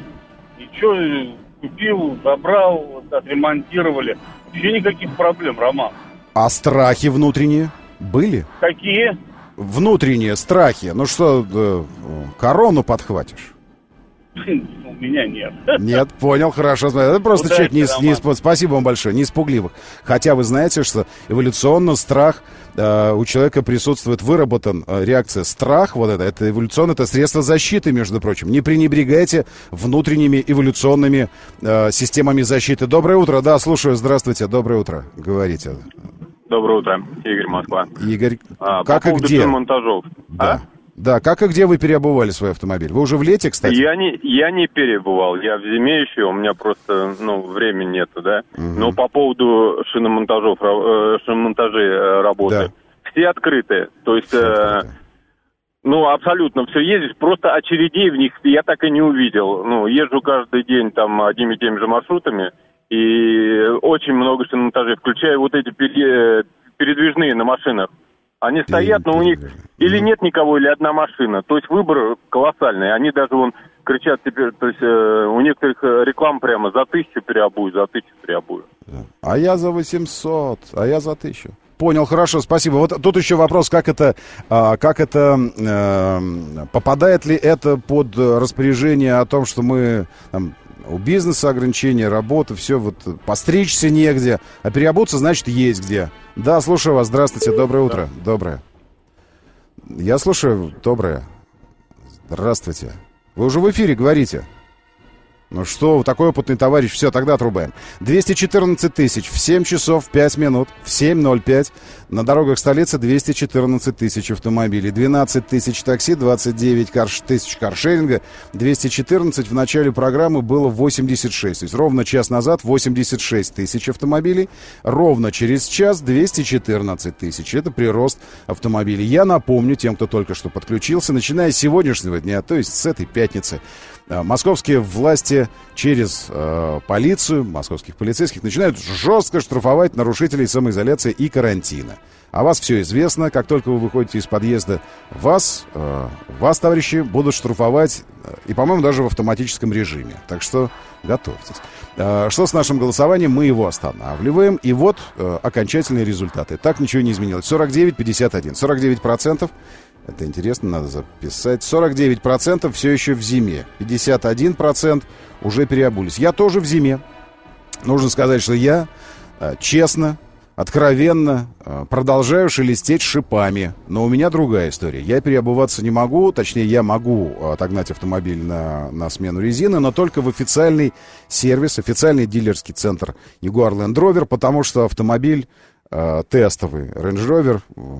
Ничего, купил, забрал, отремонтировали. Вообще никаких проблем, Роман. А страхи внутренние были? Какие? Внутренние страхи. Ну что, э, корону подхватишь? У меня нет. Нет, понял, хорошо. Это просто Удачи, человек не, из- не из- спасибо вам большое, не из пугливых. Хотя вы знаете, что эволюционно страх э, у человека присутствует, выработан э, реакция страх, вот это, это эволюционно, это средство защиты, между прочим. Не пренебрегайте внутренними эволюционными э, системами защиты. Доброе утро, да, слушаю, здравствуйте, доброе утро, говорите. Доброе утро, Игорь, Москва. Игорь, А, как по и поводу где? шиномонтажов. Да. Да, как и где вы переобували свой автомобиль? Вы уже в лете, кстати? Я не, я не перебывал, я в зиме еще, у меня просто, ну, времени нету, да. Мгм. Но по поводу шиномонтажов, ра- э, шиномонтажей э, работы, все открыты, то есть, э, ну, абсолютно все ездишь, просто очередей в них я так и не увидел. Ну, езжу каждый день там одними и теми же маршрутами, и очень много шиномонтажей, включая вот эти пере- передвижные на машинах. Они стоят, но у них или нет никого, или одна машина. То есть выбор колоссальный. Они даже вон кричат теперь, то есть э, у некоторых э, реклам прямо за тысячу переобую, за тысячу переобую. А я за восемьсот, а я за тысячу. Понял, хорошо, спасибо. Вот тут еще вопрос, как это, а, как это, э, попадает ли это под распоряжение о том, что мы там, у бизнеса ограничения, работы, все, вот постричься негде, а переобуться, значит, есть где. Да, слушаю вас, здравствуйте, доброе утро. Доброе. Я слушаю, доброе. Здравствуйте. Вы уже в эфире говорите. Ну что, вы такой опытный товарищ, все, тогда отрубаем. двести четырнадцать тысяч в семь часов пять минут, в семь ноль пять. На дорогах столицы двести четырнадцать тысяч автомобилей, двенадцать тысяч такси, двадцать девять карш... тысяч каршеринга, двести четырнадцать в начале программы было восемьдесят шесть. То есть ровно час назад восемьдесят шесть тысяч автомобилей, ровно через час двести четырнадцать тысяч. Это прирост автомобилей. Я напомню тем, кто только что подключился, начиная с сегодняшнего дня, то есть с этой пятницы, московские власти через э, полицию, московских полицейских, начинают жестко штрафовать нарушителей самоизоляции и карантина. О вас все известно. Как только вы выходите из подъезда, вас, э, вас, товарищи, будут штрафовать, э, и, по-моему, даже в автоматическом режиме. Так что готовьтесь. Э, что с нашим голосованием? Мы его останавливаем. И вот э, окончательные результаты. Так ничего не изменилось. сорок девять пятьдесят один. сорок девять процентов. Это интересно, надо записать. сорок девять процентов все еще в зиме. пятьдесят один процент уже переобулись. Я тоже в зиме. Нужно сказать, что я э, честно, откровенно э, продолжаю шелестеть шипами. Но у меня другая история. Я переобуваться не могу. Точнее, я могу отогнать автомобиль на, на смену резины, но только в официальный сервис, официальный дилерский центр Jaguar Land Rover, потому что автомобиль тестовый Range Rover,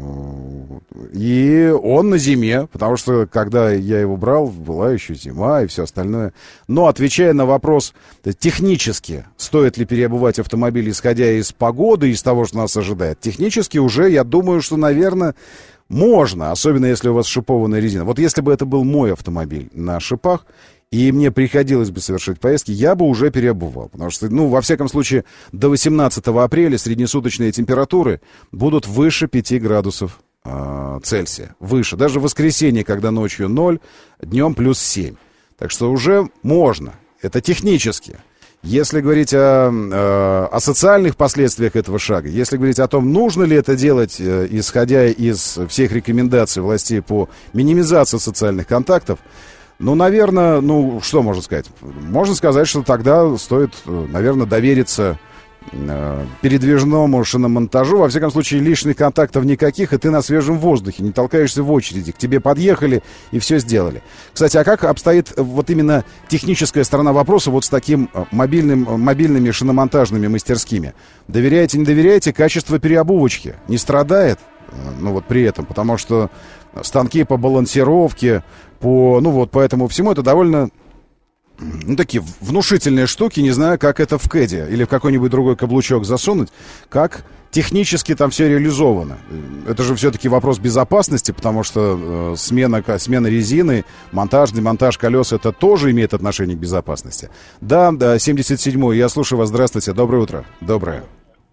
и он на зиме, потому что когда я его брал, была еще зима и все остальное. Но отвечая на вопрос технически, стоит ли переобувать автомобиль, исходя из погоды, из того, что нас ожидает, технически уже, я думаю, что, наверное, можно, особенно если у вас шипованная резина. Вот если бы это был мой автомобиль на шипах, и мне приходилось бы совершить поездки, я бы уже переобувал. Потому что, ну, во всяком случае, до восемнадцатого апреля среднесуточные температуры будут выше пяти градусов э, Цельсия. Выше. Даже в воскресенье, когда ночью ноль, днем плюс семь. Так что уже можно. Это технически. Если говорить о, э, о социальных последствиях этого шага, если говорить о том, нужно ли это делать, э, исходя из всех рекомендаций властей по минимизации социальных контактов, ну, наверное, ну, что можно сказать? Можно сказать, что тогда стоит, наверное, довериться э, передвижному шиномонтажу. Во всяком случае, лишних контактов никаких, и ты на свежем воздухе, не толкаешься в очереди. К тебе подъехали и все сделали. Кстати, а как обстоит вот именно техническая сторона вопроса вот с таким мобильным, мобильными шиномонтажными мастерскими? Доверяете, не доверяете? Качество переобувочки не страдает? Ну, вот при этом, потому что станки по балансировке, по, ну вот по этому всему, это довольно, ну, такие внушительные штуки. Не знаю, как это в кэде или в какой-нибудь другой каблучок засунуть, как технически там все реализовано. Это же все-таки вопрос безопасности, потому что э, смена, смена резины, монтаж, демонтаж колес, это тоже имеет отношение к безопасности. Да, да, семьдесят седьмой, я слушаю вас, здравствуйте, доброе утро. Доброе.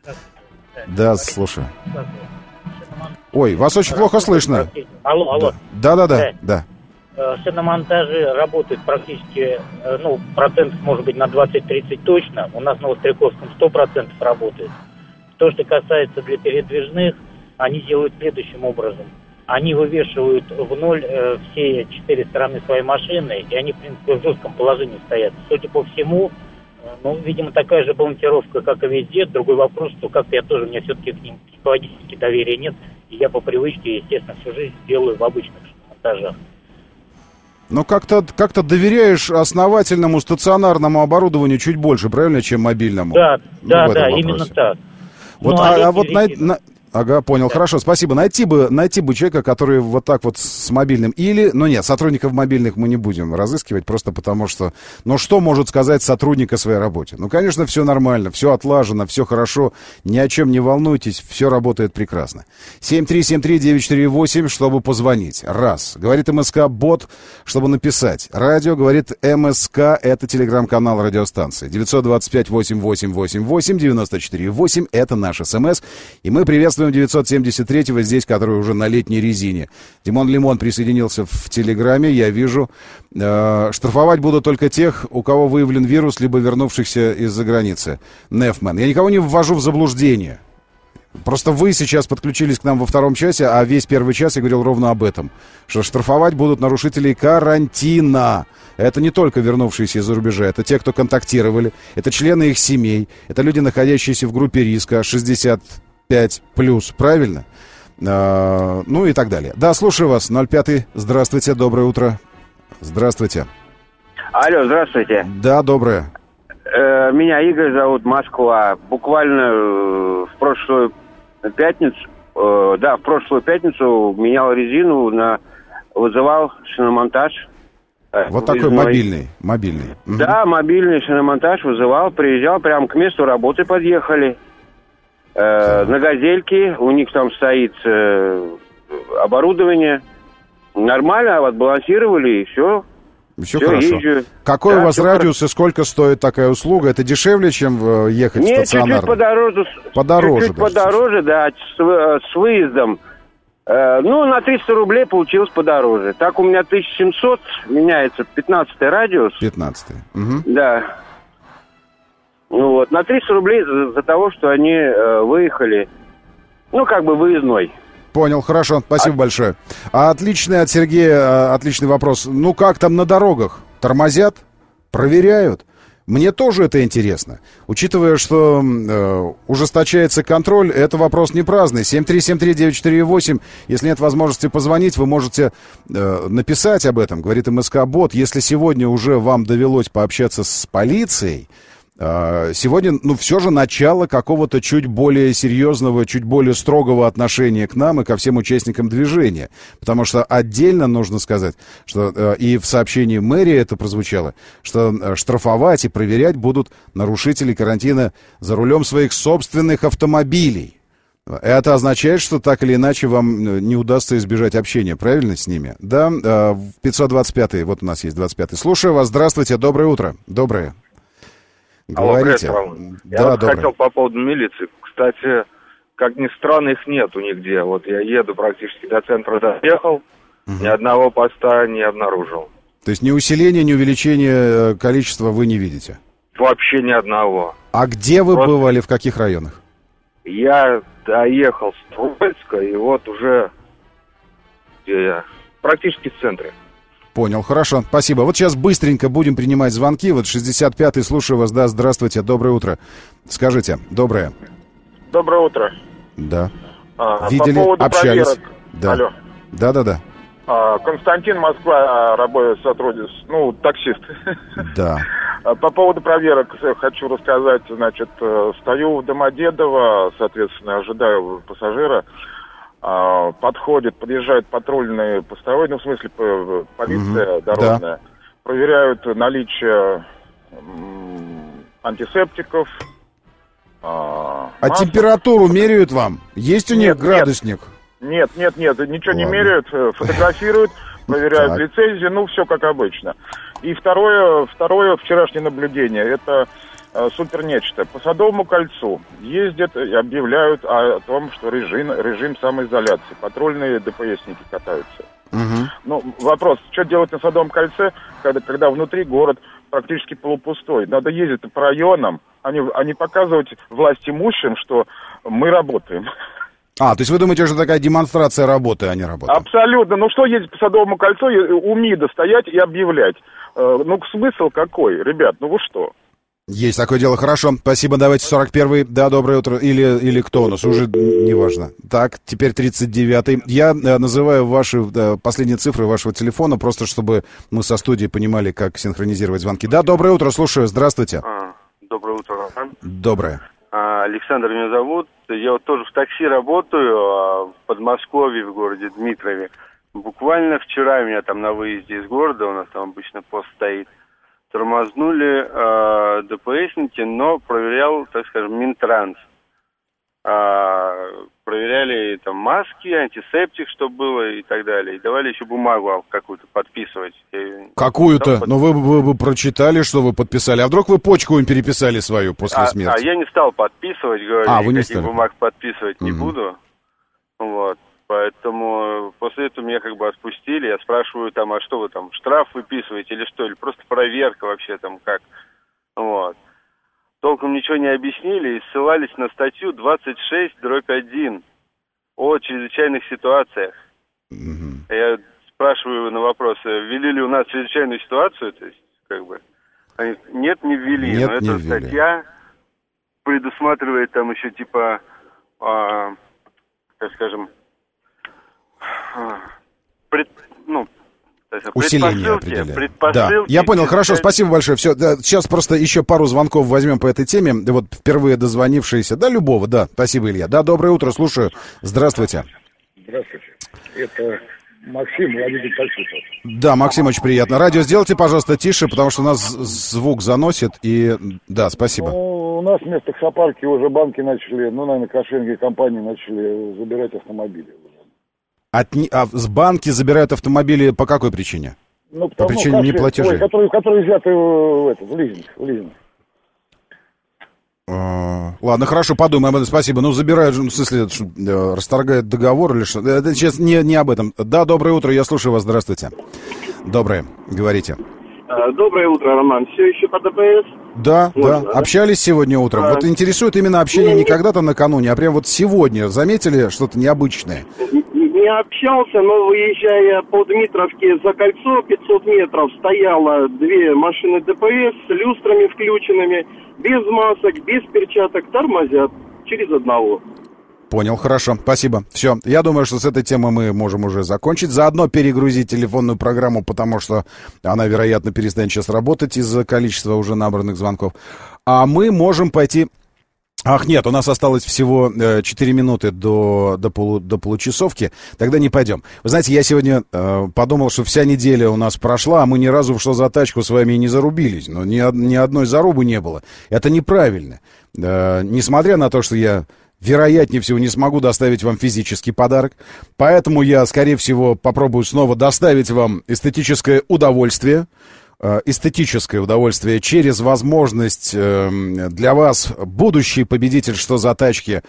Да, слушаю. Ой, вас очень плохо слышно. Алло, алло. Да-да-да, да. Шиномонтажи работают практически, ну, процентов, может быть, на двадцать-тридцать точно. У нас на Востряковском сто процентов работает. То, что касается для передвижных, они делают следующим образом. они вывешивают в ноль э, все четыре стороны своей машины, и они, в принципе, в жестком положении стоят. Судя по всему, э, ну, видимо, такая же балансировка, как и везде. Другой вопрос, что как-то я тоже, у меня все-таки к ним психологически доверия нет, и я по привычке, естественно, всю жизнь делаю в обычных монтажах. Но как-то, как-то доверяешь основательному стационарному оборудованию чуть больше, правильно, чем мобильному? Да, ну, да, да, именно так. Вот, ну, а, а, а вот на, на... Ага, понял, да. Хорошо, спасибо. Найти бы, найти бы человека, который вот так вот с мобильным. Или, ну нет, сотрудников мобильных мы не будем разыскивать, просто потому что... Ну что может сказать сотрудник о своей работе? Ну, конечно, все нормально, все отлажено, все хорошо, ни о чем не волнуйтесь, все работает прекрасно. семь три семь три девять четыре восемь, чтобы позвонить. Раз. Говорит МСК-бот, чтобы написать. Радио говорит МСК, это телеграм-канал радиостанции. девятьсот двадцать пять восемь восемь восемь восемь девяносто четыре восемь, это наш СМС. И мы приветствуем девятьсот семьдесят третьего здесь, который уже на летней резине. Димон Лимон присоединился в Телеграме, я вижу. Э, штрафовать будут только тех, у кого выявлен вирус, либо вернувшихся из-за границы. Нефмен. Я никого не ввожу в заблуждение. Просто вы сейчас подключились к нам во втором часе, а весь первый час я говорил ровно об этом. Что штрафовать будут нарушителей карантина. Это не только вернувшиеся из-за рубежа, это те, кто контактировали, это члены их семей, это люди, находящиеся в группе риска шестьдесят пять плюс, правильно? А, ну и так далее. Да, слушаю вас. ноль пять. Здравствуйте, доброе утро. Здравствуйте. Алло, здравствуйте. Да, доброе. Э, меня Игорь зовут, Москва. Буквально э, в прошлую пятницу, э, да, в прошлую пятницу менял резину, на вызывал шиномонтаж. Э, вот такой выездной. мобильный, мобильный. Да, угу. Мобильный шиномонтаж вызывал, приезжал, прямо к месту работы подъехали. Э, на «Газельке», у них там стоит э, оборудование. Нормально, отбалансировали, и все. Все, все хорошо. Езжу. Какой да, у вас радиус хорошо. И сколько стоит такая услуга? Это дешевле, чем ехать Нет, стационарно? Нет, чуть-чуть подороже. Подороже, чуть-чуть подороже, да, с, с выездом. Э, ну, на триста рублей получилось подороже. Так у меня тысяча семьсот, меняется пятнадцатый радиус. пятнадцатый. Угу. Да. Ну вот, на триста рублей за того, что они э, выехали, ну, как бы выездной. Понял, хорошо, спасибо а... большое. А отличный от Сергея, отличный вопрос. Ну, как там на дорогах? Тормозят? Проверяют? Мне тоже это интересно. Учитывая, что э, ужесточается контроль, это вопрос не праздный. семь три семь три девять четыре восемь. Если нет возможности позвонить, вы можете э, написать об этом, говорит МСК-бот. Если сегодня уже вам довелось пообщаться с полицией, сегодня, ну, все же начало какого-то чуть более серьезного, чуть более строгого отношения к нам и ко всем участникам движения. Потому что отдельно нужно сказать, что и в сообщении мэрии это прозвучало, что штрафовать и проверять будут нарушители карантина за рулем своих собственных автомобилей. Это означает, что так или иначе вам не удастся избежать общения, правильно, с ними? Да, пятьсот двадцать пятый, вот у нас есть двадцать пятый. Слушаю вас, здравствуйте, доброе утро. Доброе. Говорите. Алло, я да, вот хотел по поводу милиции. Кстати, как ни странно, их нету нигде. Вот я еду практически до центра, доехал, угу. Ни одного поста не обнаружил. То есть ни усиления, ни увеличения количества вы не видите? Вообще ни одного. А где вы Просто... бывали, в каких районах? Я доехал с Троицка, и вот уже где я? Практически в центре. Понял, хорошо, спасибо. Вот сейчас быстренько будем принимать звонки. Вот шестьдесят пятый, слушаю вас, да, здравствуйте, доброе утро. Скажите, доброе. Доброе утро. Да. А, Видели, по поводу общались. Проверок. Да. Алло. Да, да, да. А, Константин, Москва, работает сотрудник, ну, таксист. Да. По поводу проверок хочу рассказать. Значит, стою в Домодедово, соответственно, ожидаю пассажира. Подходит, подъезжают патрульные постовые, ну, в смысле, полиция угу, дорожная. Да. Проверяют наличие антисептиков. А масок. Температуру меряют вам? Есть у них нет, градусник? Нет, нет, нет, ничего Ладно. Не меряют, фотографируют, проверяют лицензию, ну, все как обычно. И второе, второе вчерашнее наблюдение, это супер нечто. По Садовому кольцу ездят и объявляют о том, что режим, режим самоизоляции. Патрульные ДПСники катаются. Угу. Ну, вопрос, что делать на Садовом кольце, когда, когда внутри город практически полупустой? Надо ездить по районам, а не, а не показывать власть имущим, что мы работаем. А, то есть вы думаете, что такая демонстрация работы, а не работа? Абсолютно. Ну что ездить по Садовому кольцу, у МИДа стоять и объявлять? Э, ну смысл какой? Ребят, ну вы что? Есть такое дело, хорошо. Спасибо, давайте сорок первый. Да, доброе утро. Или, или кто у нас, уже неважно. Так, теперь тридцать девятый. Я э, называю ваши э, последние цифры вашего телефона, просто чтобы мы со студией понимали, как синхронизировать звонки. Да, доброе утро, слушаю. Здравствуйте. А, доброе утро, Роман. Доброе. А, Александр меня зовут. Я вот тоже в такси работаю, а, в Подмосковье, в городе Дмитрове. Буквально вчера меня там на выезде из города, у нас там обычно пост стоит, тормознули э, ДПСники, но проверял, так скажем, Минтранс. Э, проверяли там маски, антисептик, что было и так далее. И давали еще бумагу какую-то подписывать. Какую-то? Под... Но вы, вы, вы прочитали, что вы подписали. А вдруг вы почку им переписали свою после а, смерти? А я не стал подписывать, говорю, а, вы не никаких стали. бумаг подписывать mm-hmm. не буду. Вот. Поэтому после этого меня как бы отпустили. Я спрашиваю там, а что вы там, штраф выписываете или что? Или просто проверка вообще там как? Вот. Толком ничего не объяснили и ссылались на статью двадцать шесть дробь один о чрезвычайных ситуациях. Mm-hmm. Я спрашиваю на вопрос, ввели ли у нас чрезвычайную ситуацию? То есть, как бы, они, нет, не ввели. Нет, но не эта ввели. статья предусматривает там еще типа, а, так скажем, пред, ну, усиление определяет. предпосылки. Да, я понял, хорошо, спасибо большое. Все, да, сейчас просто еще пару звонков возьмем по этой теме. Да, вот впервые дозвонившиеся, да, любого, да, спасибо, Илья. Да, доброе утро, слушаю. Здравствуйте. Здравствуйте. Это Максим, водитель таксиста. Да, Максим, очень приятно. Радио сделайте, пожалуйста, тише, потому что у нас звук заносит. И да, спасибо. Ну, у нас вместо таксопарки уже банки начали, ну, наверное, кошельки компании начали забирать автомобили. От, а с банки забирают автомобили по какой причине? Ну, по потому, причине ну, неплатежей? Ой, которые, которые взяты в, этот, в лизинг. В лизинг. Uh, ладно, хорошо, подумаем об этом, спасибо. Ну, забирают же, ну, в смысле, что, э, расторгают договор или что? Это сейчас не, не об этом. Да, доброе утро, я слушаю вас, здравствуйте. Доброе, говорите. Доброе утро, Роман. Все еще по ДПС? Да, Можно, да, да, общались сегодня утром. А... Вот интересует именно общение не, не когда-то накануне, а прям вот сегодня. Заметили что-то необычное? Не общался, но выезжая по Дмитровке за кольцо пятьсот метров, стояло две машины ДПС с люстрами включенными, без масок, без перчаток, тормозят через одного. Понял, хорошо, спасибо. Все, я думаю, что с этой темы мы можем уже закончить. Заодно перегрузить телефонную программу, потому что она, вероятно, перестанет сейчас работать из-за количества уже набранных звонков. А мы можем пойти... Ах, нет, у нас осталось всего э, четыре минуты до, до, полу, до получасовки. Тогда не пойдем. Вы знаете, я сегодня э, подумал, что вся неделя у нас прошла, а мы ни разу в «Что за тачку» с вами не зарубились. Но ни, ни одной зарубы не было. Это неправильно. Э, несмотря на то, что я... вероятнее всего, не смогу доставить вам физический подарок. Поэтому я, скорее всего, попробую снова доставить вам эстетическое удовольствие. Эстетическое удовольствие через возможность для вас, будущий победитель «Что за тачки»,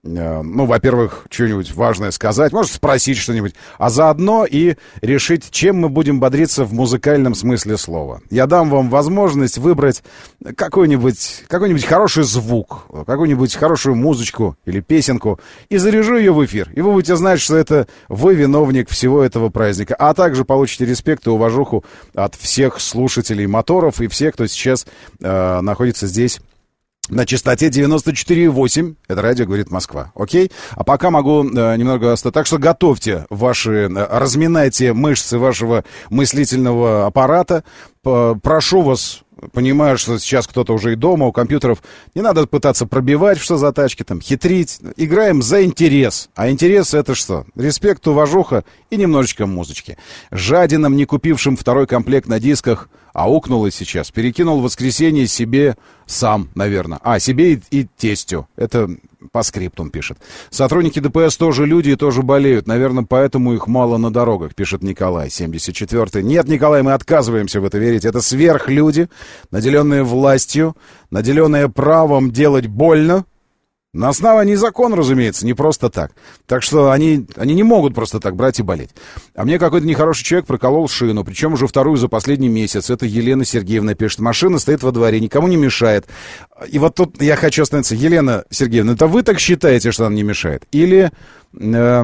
ну, во-первых, что-нибудь важное сказать, может спросить что-нибудь, а заодно и решить, чем мы будем бодриться в музыкальном смысле слова. Я дам вам возможность выбрать какой-нибудь, какой-нибудь хороший звук, какую-нибудь хорошую музычку или песенку и заряжу ее в эфир. И вы будете знать, что это вы виновник всего этого праздника. А также получите респект и уважуху от всех слушателей моторов и всех, кто сейчас э, находится здесь на частоте девяносто четыре и восемь. Это радио «Говорит Москва». Окей? А пока могу э, немного... Так что готовьте ваши... Э, разминайте мышцы вашего мыслительного аппарата. П- прошу вас... Понимаю, что сейчас кто-то уже и дома, у компьютеров. Не надо пытаться пробивать, что за тачки, там, хитрить. Играем за интерес. А интерес — это что? Респект, уважуха и немножечко музычки. Жадинам, не купившим второй комплект на дисках, аукнул и сейчас. Перекинул в воскресенье себе сам, наверное. А, себе и, и тестю. Это по скриптум пишет. Сотрудники ДПС тоже люди и тоже болеют. Наверное, поэтому их мало на дорогах, пишет Николай, семьдесят четвёртый. Нет, Николай, мы отказываемся в это верить. Это сверхлюди, наделенные властью, наделенные правом делать больно. На основании закона, разумеется, не просто так. Так что они, они не могут просто так брать и болеть. А мне какой-то нехороший человек проколол шину, причем уже вторую за последний месяц. Это Елена Сергеевна пишет. Машина стоит во дворе, никому не мешает. И вот тут я хочу остановиться. Елена Сергеевна, это вы так считаете, что она не мешает? Или, э,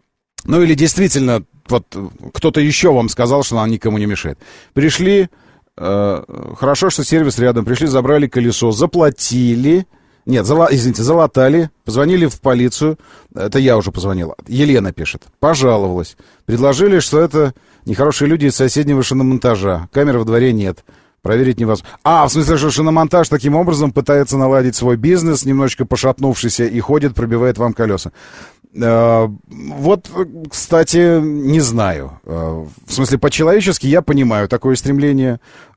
ну или действительно, вот кто-то еще вам сказал, что она никому не мешает? Пришли, э, хорошо, что сервис рядом, пришли, забрали колесо, заплатили... Нет, зала, извините, залатали, позвонили в полицию, это я уже позвонил, Елена пишет, пожаловалась, предложили, что это нехорошие люди из соседнего шиномонтажа, камер во дворе нет, проверить невозможно. А, в смысле, что шиномонтаж таким образом пытается наладить свой бизнес, немножечко пошатнувшийся, и ходит, пробивает вам колеса. Uh, вот, кстати, не знаю. Uh, в смысле, по-человечески я понимаю такое стремление.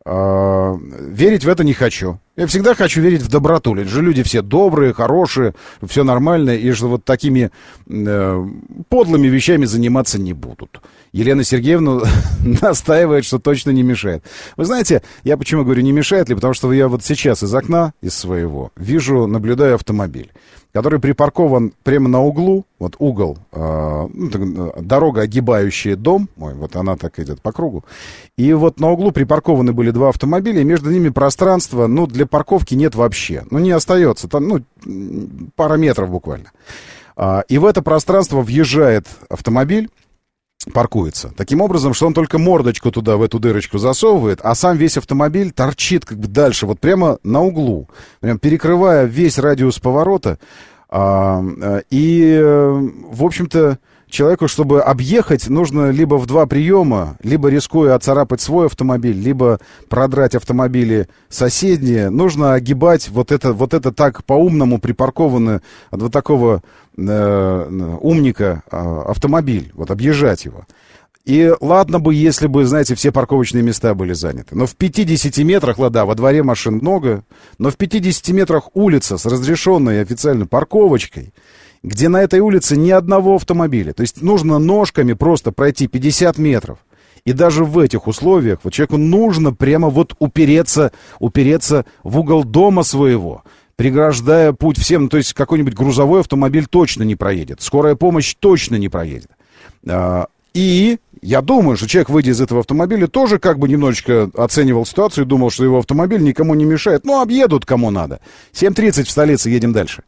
Uh, верить в это не хочу. Я всегда хочу верить в доброту. Ведь же люди все добрые, хорошие, все нормально, и что вот такими uh, подлыми вещами заниматься не будут. Елена Сергеевна настаивает, что точно не мешает. Вы знаете, я почему говорю не мешает ли? Потому что я вот сейчас из окна, из своего, вижу, наблюдаю автомобиль, который припаркован прямо на углу, вот угол, э, дорога, огибающая дом, ой, вот она так идет по кругу, и вот на углу припаркованы были два автомобиля, и между ними пространства, ну, для парковки нет вообще, ну, не остается, там, ну, пара метров буквально. А, и в это пространство въезжает автомобиль, паркуется. Таким образом, что он только мордочку туда, в эту дырочку засовывает, а сам весь автомобиль торчит как бы дальше, вот прямо на углу, прям перекрывая весь радиус поворота. А, и, в общем-то, человеку, чтобы объехать, нужно либо в два приема, либо рискуя отцарапать свой автомобиль, либо продрать автомобили соседние. Нужно огибать вот это, вот это так по-умному припаркованное от вот такого э, умника э, автомобиль, вот объезжать его. И ладно бы, если бы, знаете, все парковочные места были заняты. Но в пятидесяти метрах, ладно, во дворе машин много, но в пятидесяти метрах улица с разрешенной официально парковочкой, где на этой улице ни одного автомобиля. То есть нужно ножками просто пройти пятьдесят метров. И даже в этих условиях вот человеку нужно прямо вот упереться, упереться в угол дома своего, преграждая путь всем. Ну, то есть какой-нибудь грузовой автомобиль точно не проедет, скорая помощь точно не проедет. И я думаю, что человек, выйдя из этого автомобиля, тоже как бы немножечко оценивал ситуацию и думал, что его автомобиль никому не мешает. Ну, объедут кому надо. семь тридцать в столице, едем дальше.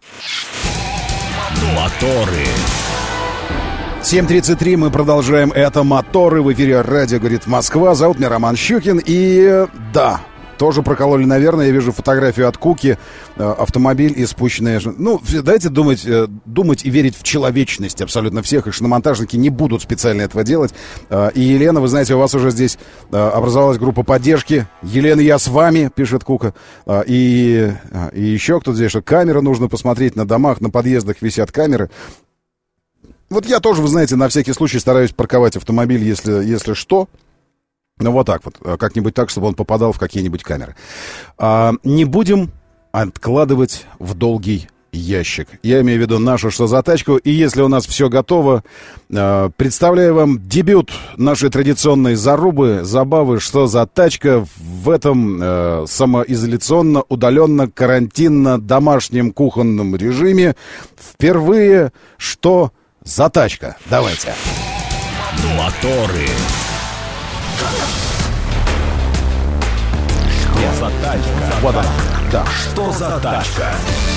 Моторы. семь тридцать три, мы продолжаем. Это «Моторы». В эфире радио «Говорит Москва». Зовут меня Роман Щукин. И да, тоже прокололи, наверное. Я вижу фотографию от Куки. Автомобиль и спущенные... Ну, давайте думать, думать и верить в человечность абсолютно всех. И шиномонтажники не будут специально этого делать. И Елена, вы знаете, у вас уже здесь образовалась группа поддержки. Елена, я с вами, пишет Кука. И, и еще кто-то здесь, что камеры нужно посмотреть. На домах, на подъездах висят камеры. Вот я тоже, вы знаете, на всякий случай стараюсь парковать автомобиль, если, если что. Ну, вот так вот. Как-нибудь так, чтобы он попадал в какие-нибудь камеры. А, не будем откладывать в долгий ящик. Я имею в виду нашу «Что за тачку». И если у нас все готово, а, представляю вам дебют нашей традиционной зарубы, забавы «Что за тачка» в этом а, самоизоляционно, удаленно, карантинно, домашнем кухонном режиме. Впервые «Что за тачка». Давайте. Моторы. Что за тачка? Вот она. Да. Что за тачка?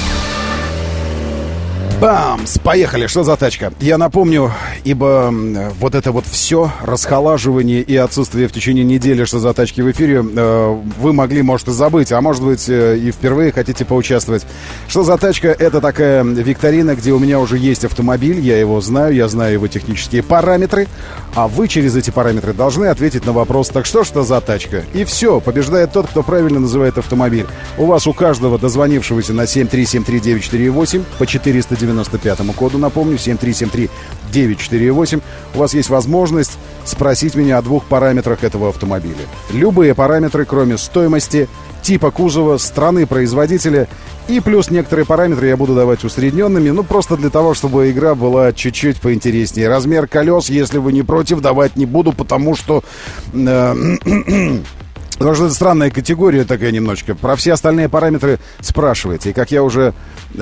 Бамс! Поехали! Что за тачка? Я напомню, ибо вот это вот все расхолаживание и отсутствие в течение недели «Что за тачки» в эфире э, вы могли, может, и забыть, а может быть, э, и впервые хотите поучаствовать. «Что за тачка» — это такая викторина, где у меня уже есть автомобиль, я его знаю, я знаю его технические параметры, а вы через эти параметры должны ответить на вопрос: так что, что за тачка? И все, побеждает тот, кто правильно называет автомобиль. У вас у каждого, дозвонившегося на семь три семь три девять четыре восемь по четыреста девяносто пятому коду, напомню, семь три семь три девять четыре восемь, у вас есть возможность спросить меня о двух параметрах этого автомобиля. Любые параметры, кроме стоимости, типа кузова, страны производителя, и плюс некоторые параметры я буду давать усредненными, ну просто для того, чтобы игра была чуть-чуть поинтереснее. Размер колес, если вы не против, давать не буду, потому что... Э, Потому что это странная категория такая немножечко. Про все остальные параметры спрашиваете. И как я уже...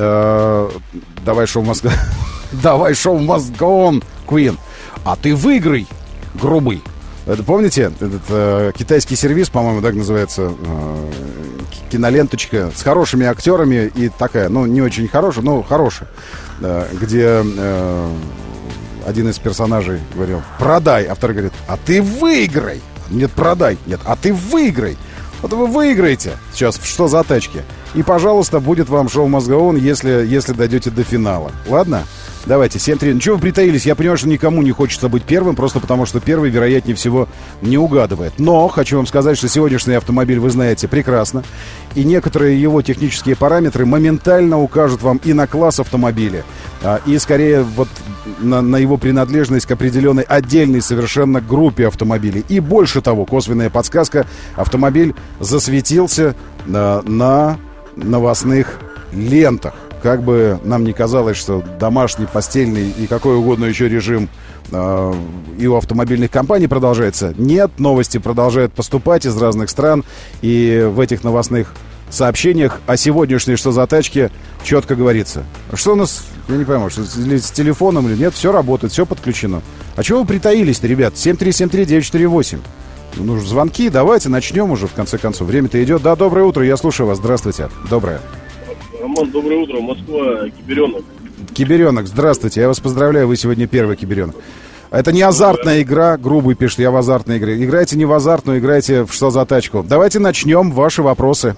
Э, давай шоу Москва... Давай шоу Москва, Queen. А ты выиграй, грубый. Это, помните, этот э, китайский сервис, по-моему, так называется, э, киноленточка с хорошими актерами и такая, ну, не очень хорошая, но хорошая, э, где э, один из персонажей говорил: продай. А второй говорит: а ты выиграй. Нет, продай. Нет, а ты выиграй. Вот вы выиграете сейчас в «Что за тачки?» И, пожалуйста, будет вам шоу «Мозгоон», если, если дойдете до финала. Ладно? Давайте, семь три. Ну, чего вы притаились? Я понимаю, что никому не хочется быть первым, просто потому что первый, вероятнее всего, не угадывает. Но хочу вам сказать, что сегодняшний автомобиль вы знаете прекрасно. И некоторые его технические параметры моментально укажут вам и на класс автомобиля, и, скорее, вот на, на его принадлежность к определенной отдельной совершенно группе автомобилей. И больше того, косвенная подсказка: автомобиль засветился на, на новостных лентах. Как бы нам ни казалось, что домашний, постельный и какой угодно еще режим э, и у автомобильных компаний продолжается, нет, новости продолжают поступать из разных стран. И в этих новостных сообщениях о сегодняшней «Что за тачки» четко говорится. Что у нас, я не пойму, что с телефоном или нет, все работает, все подключено. А чего вы притаились-то, ребят? семь три семь три девять четыре восемь. Ну, звонки, давайте начнем уже, в конце концов. Время-то идет. Да, доброе утро, я слушаю вас. Здравствуйте. Доброе. Роман, доброе утро. Москва, Киберенок. Киберенок, здравствуйте. Я вас поздравляю, вы сегодня первый Киберенок. Это не азартная игра, грубый пишет, я в азартной игре. Играйте не в азартную, играйте в «Что за тачку». Давайте начнем ваши вопросы.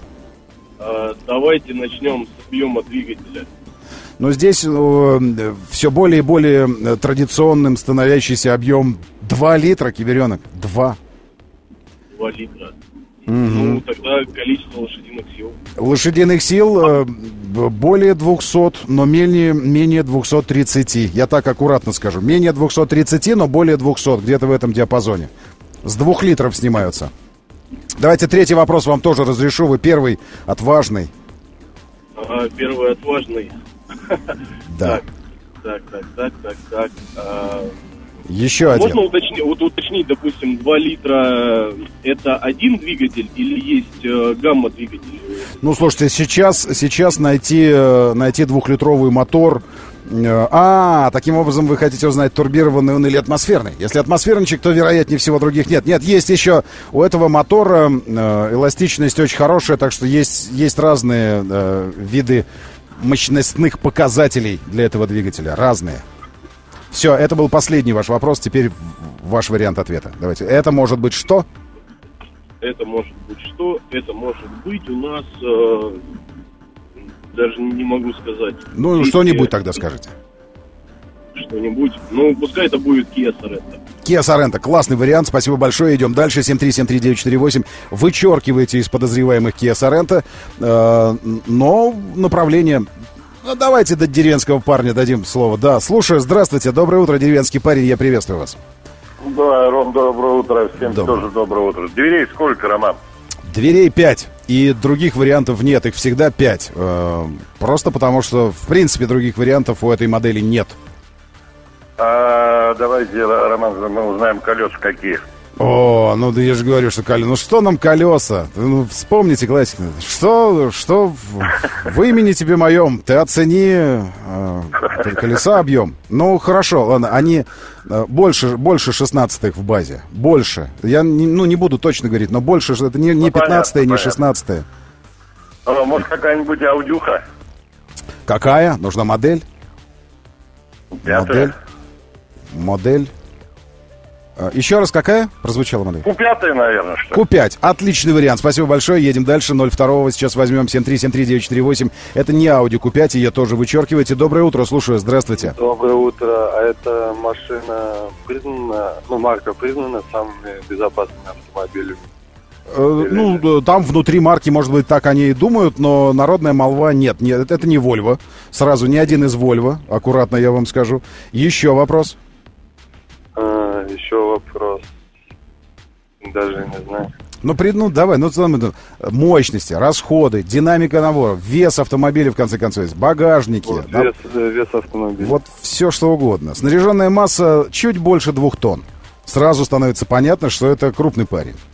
А, давайте начнем с объема двигателя. Но здесь э, все более и более традиционным становящийся объем два литра, Киберенок. два. два литра. Угу. Ну, тогда количество лошадиных сил. Лошадиных сил э, более двухсот, но менее, менее двухсот тридцати. Я так аккуратно скажу. Менее двухсот тридцати, но более двухсот. Где-то в этом диапазоне. С двух литров снимаются. Давайте третий вопрос вам тоже разрешу. Вы первый, отважный. А, первый отважный. Да. Так, так, так, так, так. А... Еще а один. Можно уточнить, вот, уточнить, допустим, два литра это один двигатель или есть э, гамма двигателей? Ну, слушайте, сейчас, сейчас найти, найти двухлитровый мотор... Э, а, таким образом вы хотите узнать, турбированный он или атмосферный. Если атмосферничек, то, вероятнее всего, других нет. Нет, есть еще у этого мотора э, эластичность очень хорошая, так что есть, есть разные э, виды мощностных показателей для этого двигателя. Разные. Все, это был последний ваш вопрос. Теперь ваш вариант ответа. Давайте. Это может быть что? Это может быть что? Это может быть у нас... Э, даже не могу сказать. Ну, Здесь что-нибудь тогда скажите. Что-нибудь. Ну, пускай это будет Kia Sorento. Kia Sorento. Классный вариант. Спасибо большое. Идем дальше. семь три семь три девять четыре восемь. Вычеркиваете из подозреваемых Kia Sorento. Э, но направление... Ну, давайте до деревенского парня дадим слово. Да, слушаю. Здравствуйте. Доброе утро, деревенский парень. Я приветствую вас. Да, Ром, доброе утро. Всем Доброе. тоже доброе утро. Дверей сколько, Роман? Дверей пять. И других вариантов нет. Их всегда пять. Э, просто потому, что, в принципе, других вариантов у этой модели нет. А, давайте, Роман, мы узнаем колеса какие. О, ну да я же говорю, что колеса. Ну что нам колеса? Ну, вспомните классику. Что, что в, в имени тебе моем? Ты оцени э, колеса объем. Ну, хорошо, ладно, они э, больше, больше шестнадцатых в базе. Больше. Я не, ну, не буду точно говорить, но больше. Это не, не пятнадцатое, не шестнадцатое. А, может, какая-нибудь аудюха? Какая? Нужна модель? Пятая. Модель. Модель. Еще раз, какая прозвучала модель? ку пять, наверное, что ку пять. Отличный вариант. Спасибо большое. Едем дальше. ноль два сейчас возьмем. семь три семь три девять четыре восемь. Это не Audi ку пять, ее тоже вычеркиваете. Доброе утро. Слушаю. Здравствуйте. Доброе утро. А эта машина признана, ну, марка признана самыми безопасными автомобилями? Э, ну, там внутри марки, может быть, так они и думают, но народная молва нет. Нет, это не Volvo. Сразу ни один из Volvo. Аккуратно я вам скажу. Еще вопрос. А, еще вопрос. Даже не знаю. Ну, при, ну давай, ну, мощности, расходы, динамика навора, вес автомобиля, в конце концов, багажники. Вот, да, вес, вес автомобиля. Вот все, что угодно. Снаряженная масса чуть больше двух тонн. Сразу становится понятно, что это крупный парень.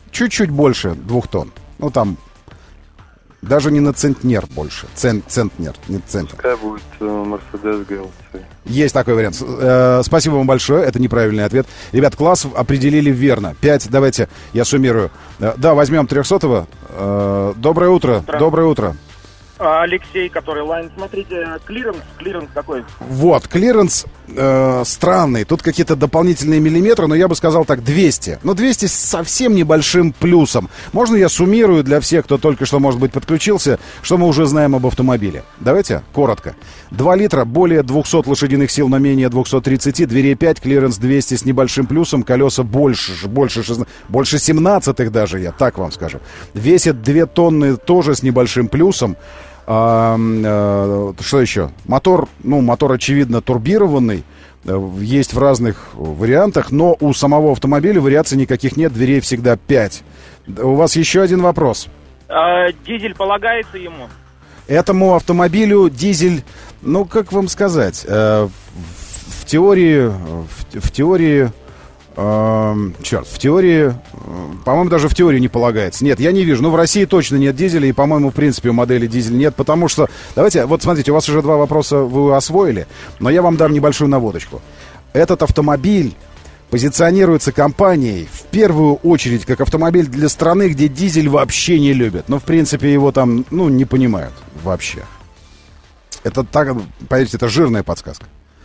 чуть-чуть больше двух тонн. Ну, там даже не на центнер больше. Цент, центнер, не центнер. Пускай будет Mercedes джи эл си. Есть такой вариант. Э, спасибо вам большое. Это неправильный ответ. Ребят, класс определили верно. Пять, давайте я суммирую. Э, да, возьмем трехсотого. Э, доброе утро. Утро. Доброе утро. Алексей, который лайн, смотрите, клиренс, клиренс какой? Вот, клиренс э, странный. Тут какие-то дополнительные миллиметры, но я бы сказал так, двести. Но двести с совсем небольшим плюсом. Можно я суммирую для всех, кто только что, может быть, подключился, что мы уже знаем об автомобиле? Давайте, коротко. два литра, более двухсот лошадиных сил, но менее двухсот тридцати, дверей пять, клиренс двести с небольшим плюсом, колеса больше, больше, больше семнадцатых даже, я так вам скажу. Весит две тонны тоже с небольшим плюсом. А, а, что еще? Мотор, ну, мотор, очевидно, турбированный. Есть в разных вариантах, но у самого автомобиля вариаций никаких нет. Дверей всегда пять. У вас еще один вопрос. А, дизель полагается ему? Этому автомобилю дизель, ну, как вам сказать, э, в, в теории, в, в теории... Черт, в теории, по-моему, даже в теории не полагается. Нет, я не вижу. Ну, в России точно нет дизеля, и, по-моему, в принципе, у модели дизель нет, потому что... Давайте, вот смотрите, у вас уже два вопроса вы освоили, но я вам дам небольшую наводочку. Этот автомобиль позиционируется компанией в первую очередь как автомобиль для страны, где дизель вообще не любят. Но, в принципе, его там, ну, не понимают вообще. Это так, поверьте, это жирная подсказка.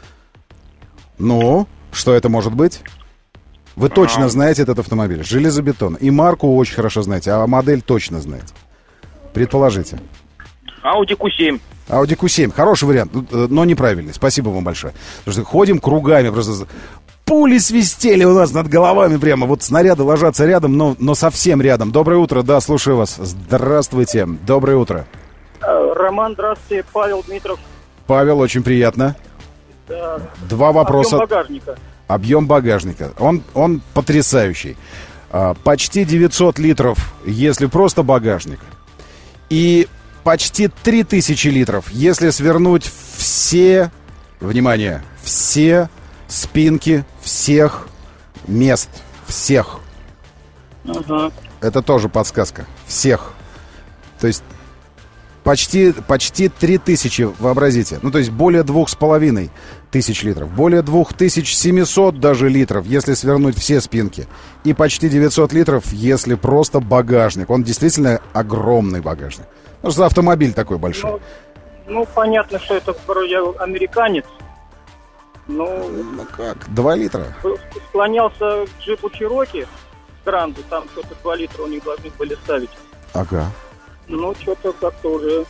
Ну, что это может быть? Вы точно знаете этот автомобиль. Железобетон. И марку очень хорошо знаете, а модель точно знаете. Предположите. Audi кью семь. Audi кью семь. Хороший вариант, но неправильный. Спасибо вам большое. Потому что ходим кругами. Просто пули свистели у нас над головами прямо. Вот снаряды ложатся рядом, но, но совсем рядом. Доброе утро. Да, слушаю вас. Здравствуйте. Доброе утро. Роман, здравствуйте. Павел Дмитров. Павел, очень приятно. Да. Два вопроса. Объем багажника. Объем багажника. Он, он потрясающий. А, почти девятьсот литров, если просто багажник. И почти три тысячи литров, если свернуть все, внимание, все спинки всех мест. Всех. Ага. Это тоже подсказка. Всех. То есть почти, почти три тысячи, вообразите. Ну, то есть более двух с половиной тысяч литров. Более двух тысяч семисот даже литров, если свернуть все спинки. И почти девятьсот литров, если просто багажник. Он действительно огромный багажник. Потому что автомобиль такой большой. Ну, ну понятно, что это вроде американец. Ну, ну как? Два литра? Склонялся к джипу Чироки Гранду. Там что-то два литра у них должны были ставить. Ага. Ну, что-то как-то уже...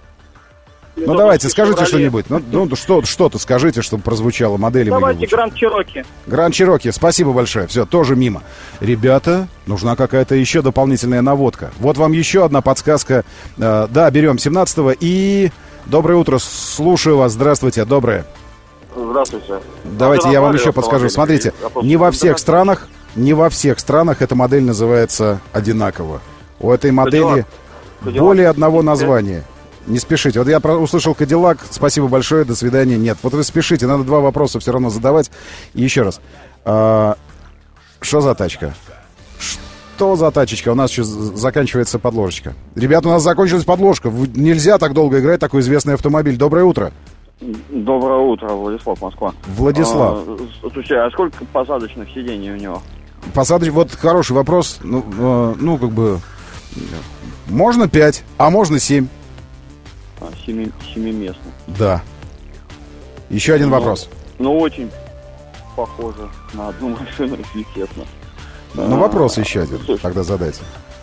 Ну, давайте, скажите что-нибудь. Ну, ну что, что-то скажите, чтобы прозвучало модели. Давайте Гранд Чироки. Гранд Чироки, спасибо большое. Все, тоже мимо. Ребята, нужна какая-то еще дополнительная наводка. Вот вам еще одна подсказка. Э, да, берем семнадцатого. И доброе утро, слушаю вас. Здравствуйте, доброе. Здравствуйте. Давайте я вам еще подскажу. Смотрите, не во всех странах, не во всех странах эта модель называется одинаково. У этой модели более одного названия. Не спешите. Вот я услышал Кадиллак. Спасибо большое. До свидания. Нет. Вот вы спешите. Надо два вопроса все равно задавать. И еще раз. А, что за тачка? Что за тачечка? У нас еще заканчивается подложечка. Ребята, у нас закончилась подложка. Нельзя так долго играть такой известный автомобиль. Доброе утро. Доброе утро, Владислав, Москва. Владислав. А, слушай, а сколько посадочных сидений у него? Посадоч... Вот хороший вопрос. Ну, э, ну как бы... Можно пять, а можно семь. Семи, семиместный. Да. Еще один ну, вопрос. Ну, очень похоже на одну машину, если честно. Ну, а, вопрос еще один. Слушай. Тогда задайте.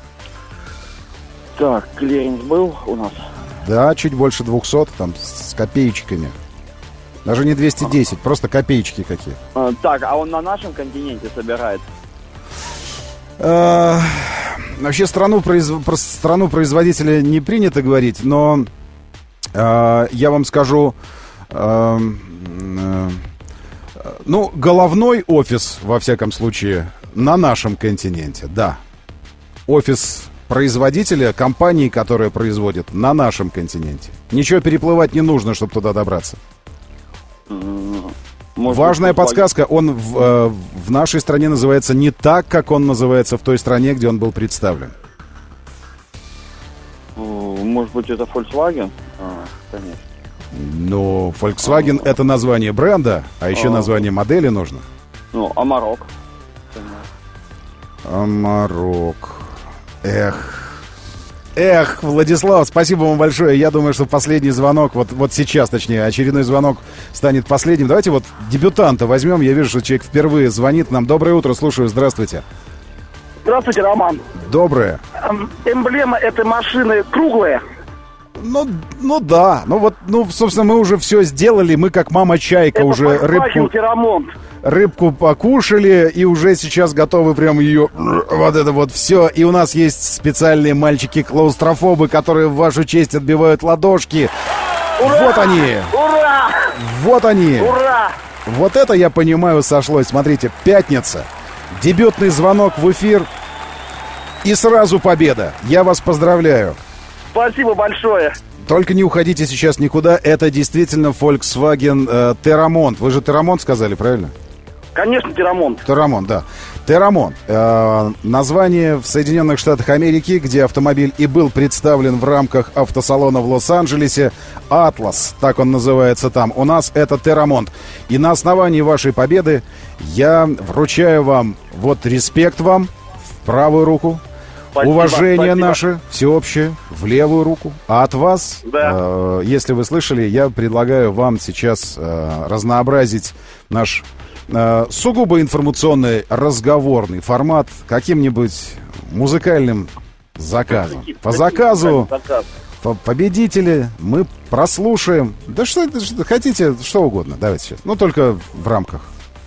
Так, клиренс был у нас? Да, чуть больше двухсот, там, с копеечками. Даже не двести десять, а. Просто копеечки какие. А, так, а он на нашем континенте собирает? А, вообще, страну, произ... про страну производителя не принято говорить, но... Uh, я вам скажу, uh, uh, ну, головной офис, во всяком случае, на нашем континенте, да. Офис производителя, компании, которая производит, на нашем континенте. Ничего переплывать не нужно, чтобы туда добраться. Mm-hmm. Может Важная быть, подсказка, он в, э, в нашей стране называется не так, как он называется в той стране, где он был представлен. Может быть, это Volkswagen? А, конечно. Ну, Volkswagen — это название бренда, а еще А. название модели нужно. Ну, Амарок. Амарок. Эх. Эх, Владислав, спасибо вам большое. Я думаю, что последний звонок, вот, вот сейчас, точнее, очередной звонок станет последним. Давайте вот дебютанта возьмем. Я вижу, что человек впервые звонит нам. Доброе утро, слушаю, здравствуйте. Здравствуйте, Роман. Доброе. Эм, Эмблема этой машины круглая. Ну, ну да, ну вот, ну, собственно, мы уже все сделали. Мы, как мама Чайка, Это уже рыбку, Терамонт. рыбку покушали и уже сейчас готовы прям ее, вот это вот все. И у нас есть специальные мальчики-клаустрофобы, которые в вашу честь отбивают ладошки. Ура! Вот они. Ура! Вот они. Ура! Вот это, я понимаю, сошлось. Смотрите, пятница. Дебютный звонок в эфир. И сразу победа. Я вас поздравляю. Спасибо большое. Только не уходите сейчас никуда. Это действительно Volkswagen э, Terramont. Вы же Terramont сказали, правильно? Конечно, Терамонт. Terramont, да. Terramont. Э, название в Соединенных Штатах Америки, где автомобиль и был представлен в рамках автосалона в Лос-Анджелесе. Atlas, так он называется там. У нас это Terramont. И на основании вашей победы я вручаю вам, вот респект вам в правую руку. Спасибо, Уважение спасибо. наше всеобщее в левую руку. А от вас, Да. э, если вы слышали, я предлагаю вам сейчас э, разнообразить наш э, сугубо информационный разговорный формат каким-нибудь музыкальным заказом. По заказу Заказ. по- победители мы прослушаем. Да что, это, что хотите, что угодно. Давайте сейчас. Ну, только в рамках.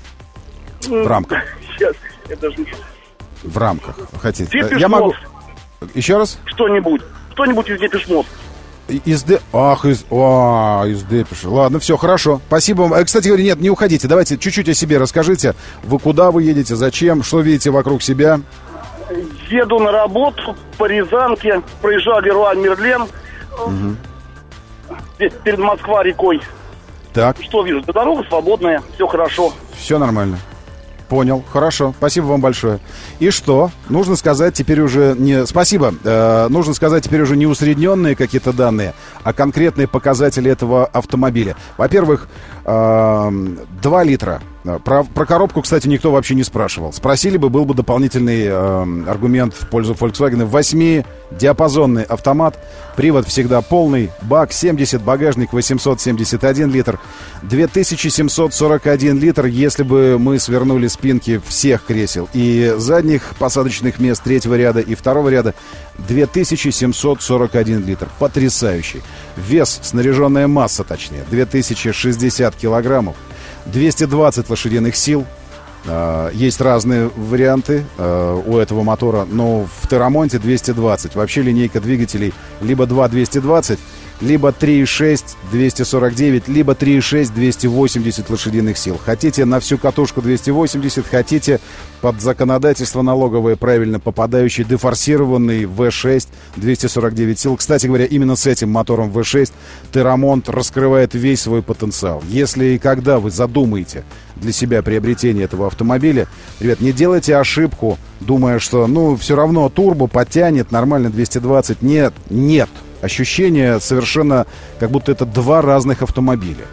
В рамках. Сейчас, это же В рамках. Хотите. Депеш Я могу... Мод. Еще раз? что-нибудь. Что-нибудь из Депеш Мод. И- Из Д... Ах, из... А, из Депеша. Ладно, все, хорошо. Спасибо вам. Э, Кстати говоря, нет, не уходите. Давайте чуть-чуть о себе расскажите. Вы куда вы едете, зачем, что видите вокруг себя? Еду на работу по Рязанке. Проезжал Леруа Мерлен. Мгм. Здесь перед Москва-рекой. Так, Что вижу? Да дорога свободная. Все хорошо. все нормально. Понял, хорошо. Спасибо вам большое. И что? Нужно сказать теперь уже не... Спасибо. Э, нужно сказать теперь уже не усредненные какие-то данные, а конкретные показатели этого автомобиля. Во-первых, э, два литра. Про, про коробку, кстати, никто вообще не спрашивал. Спросили бы, был бы дополнительный э, аргумент в пользу Volkswagen. восьмидиапазонный автомат. Привод всегда полный. Бак семьдесят, багажник восемьсот семьдесят один литр. две тысячи семьсот сорок один литр, если бы мы свернули спинки всех кресел и задних посадочных мест третьего ряда и второго ряда. две тысячи семьсот сорок один литр. Потрясающий. Вес, снаряженная масса, точнее, две тысячи шестьдесят килограммов. двести двадцать лошадиных сил. А, Есть разные варианты а, у этого мотора, но в Террамонте двести двадцать. Вообще линейка двигателей либо два двести двадцать, либо три и шесть двести сорок девять, либо три и шесть двести восемьдесят лошадиных сил. Хотите на всю катушку двести восемьдесят, хотите под законодательство налоговое правильно попадающий дефорсированный вэ шесть двести сорок девять сил. Кстати говоря, именно с этим мотором вэ шесть Terramont раскрывает весь свой потенциал. Если и когда вы задумаете для себя приобретение этого автомобиля, ребят, не делайте ошибку, думая, что ну все равно турбо потянет нормально двести двадцать. Нет, нет. Ощущение совершенно, как будто это два разных автомобиля.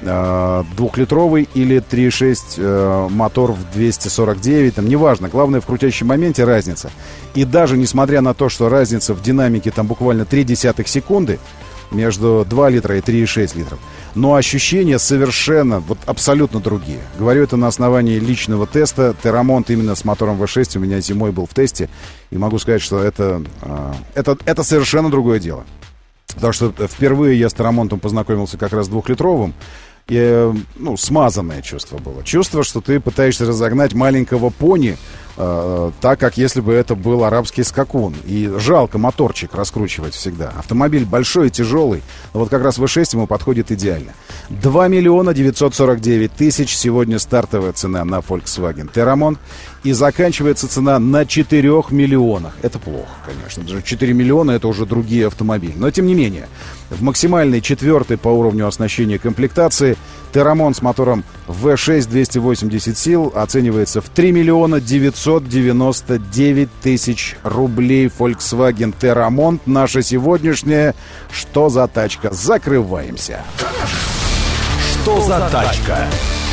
Э, Двухлитровый или три и шесть э, мотор в двести сорок девять, там неважно. Главное, в крутящем моменте разница. И даже несмотря на то, что разница в динамике там буквально три десятых секунды между два литра и три и шесть литров, но ощущения совершенно, вот абсолютно другие. Говорю это на основании личного теста. Terramont именно с мотором вэ шесть у меня зимой был в тесте. И могу сказать, что это, э, это, это совершенно другое дело. Потому что впервые я с Terramont'ом познакомился как раз с двухлитровым. И, ну, смазанное чувство было. Чувство, что ты пытаешься разогнать маленького пони, э, так, как если бы это был арабский скакун. И жалко моторчик раскручивать всегда. Автомобиль большой и тяжелый, но вот как раз вэ шесть ему подходит идеально. два миллиона девятьсот сорок девять тысяч сегодня стартовая цена на Volkswagen Terramont. И заканчивается цена на четырёх миллионах. Это плохо, конечно. Даже четыре миллиона — это уже другие автомобили. Но тем не менее, в максимальной четвертой по уровню оснащения комплектации Terramon с мотором ви шесть двести восемьдесят сил оценивается в три миллиона девятьсот девяносто девять тысяч рублей. Volkswagen Terramon. Наша сегодняшняя «Что за тачка?». Закрываемся. Что за тачка?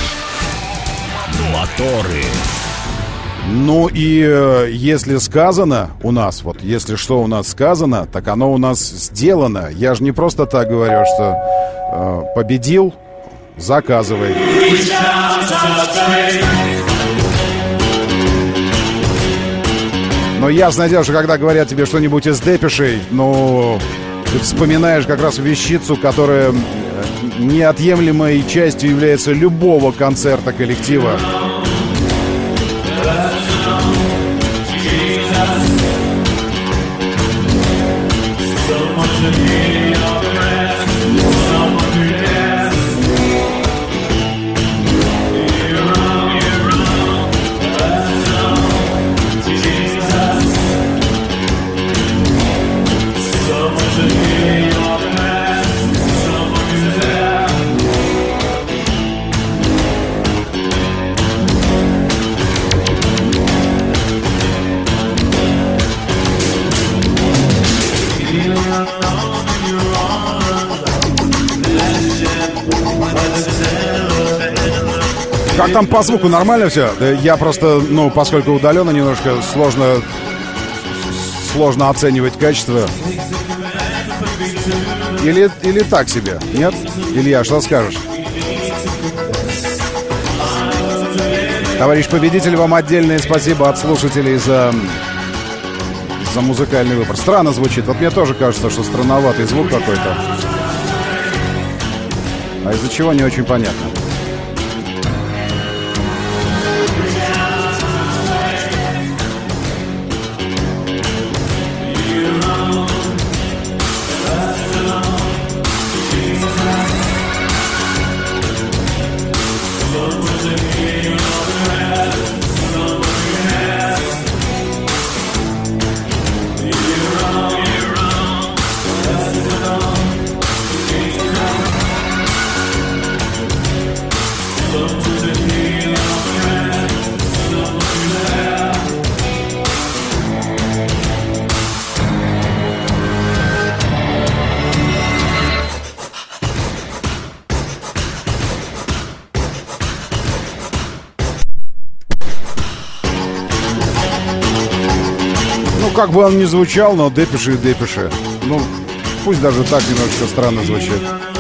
Моторы. Ну и э, если сказано у нас, вот если что у нас сказано, так оно у нас сделано. Я же не просто так говорю, что э, победил, заказывай. Но ясное дело, что когда говорят тебе что-нибудь из депешей, ну, ты вспоминаешь как раз вещицу, которая неотъемлемой частью является любого концерта коллектива. Как там по звуку, нормально все? Я просто, ну, поскольку удаленно немножко сложно, сложно оценивать качество. Или, или так себе, нет? Илья, что скажешь? Товарищ победитель, вам отдельное спасибо от слушателей за, за музыкальный выбор. Странно звучит. Вот мне тоже кажется, что странноватый звук какой-то. А из-за чего, не очень понятно. Как бы он ни звучал, но депеши и депеши. Ну, пусть даже так немножко странно звучит.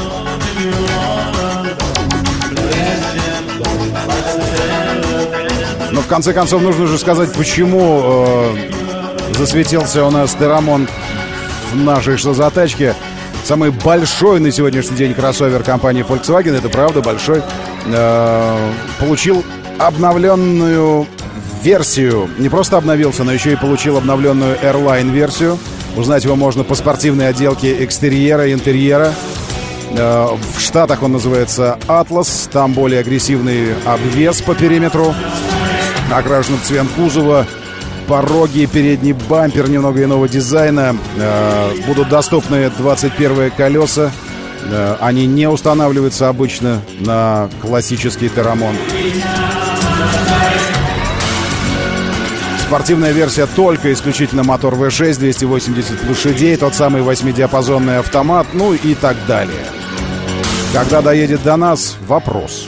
Но в конце концов нужно же сказать, почему э, засветился у нас Terramon в нашей «Что за тачке». Самый большой на сегодняшний день кроссовер компании Volkswagen, это правда большой, э, получил обновленную версию. Не просто обновился, но еще и получил обновленную Airline-версию. Узнать его можно по спортивной отделке экстерьера и интерьера. В Штатах он называется Atlas. Там более агрессивный обвес по периметру. Окрашен в цвет кузова. Пороги, передний бампер немного иного дизайна. Будут доступны двадцать первые колеса. Они не устанавливаются обычно на классический Terramon. Спортивная версия только исключительно мотор ви шесть, двести восемьдесят лошадей, тот самый восьмидиапазонный автомат, ну и так далее. Когда доедет до нас, вопрос.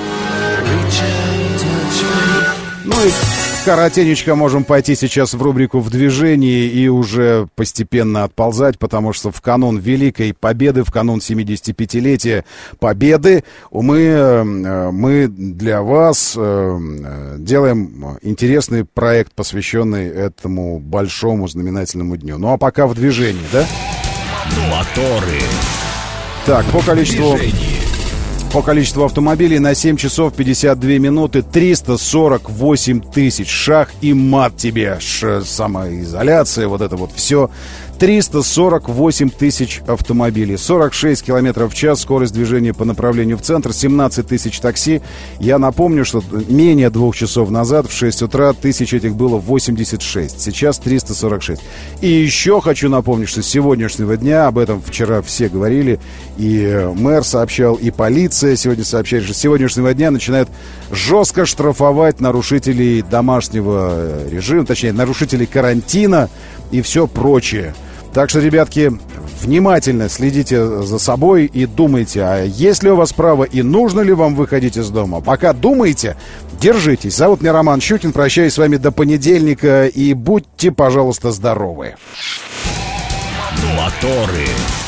Ну и коротенечко можем пойти сейчас в рубрику «В движении» и уже постепенно отползать, потому что в канун Великой Победы, в канун семидесятипятилетия Победы мы, мы для вас делаем интересный проект, посвященный этому большому знаменательному дню. Ну а пока в движении, да? Моторы. Так, по количеству... По количеству автомобилей на семь часов пятьдесят две минуты триста сорок восемь тысяч. Шах и мат тебе. Ш, самоизоляция, вот это вот все. триста сорок восемь тысяч автомобилей, сорок шесть километров в час скорость движения по направлению в центр, семнадцать тысяч такси. Я напомню, что менее двух часов назад в шесть утра тысяч этих было восемьдесят шесть, сейчас триста сорок шесть. И еще хочу напомнить, что с сегодняшнего дня, об этом вчера все говорили, и мэр сообщал, и полиция сегодня сообщает, что с сегодняшнего дня начинают жестко штрафовать нарушителей домашнего режима, точнее, нарушителей карантина и все прочее. Так что, ребятки, внимательно следите за собой и думайте, а есть ли у вас право и нужно ли вам выходить из дома. Пока думаете, держитесь. Зовут меня Роман Щукин. Прощаюсь с вами до понедельника и будьте, пожалуйста, здоровы. Моторы.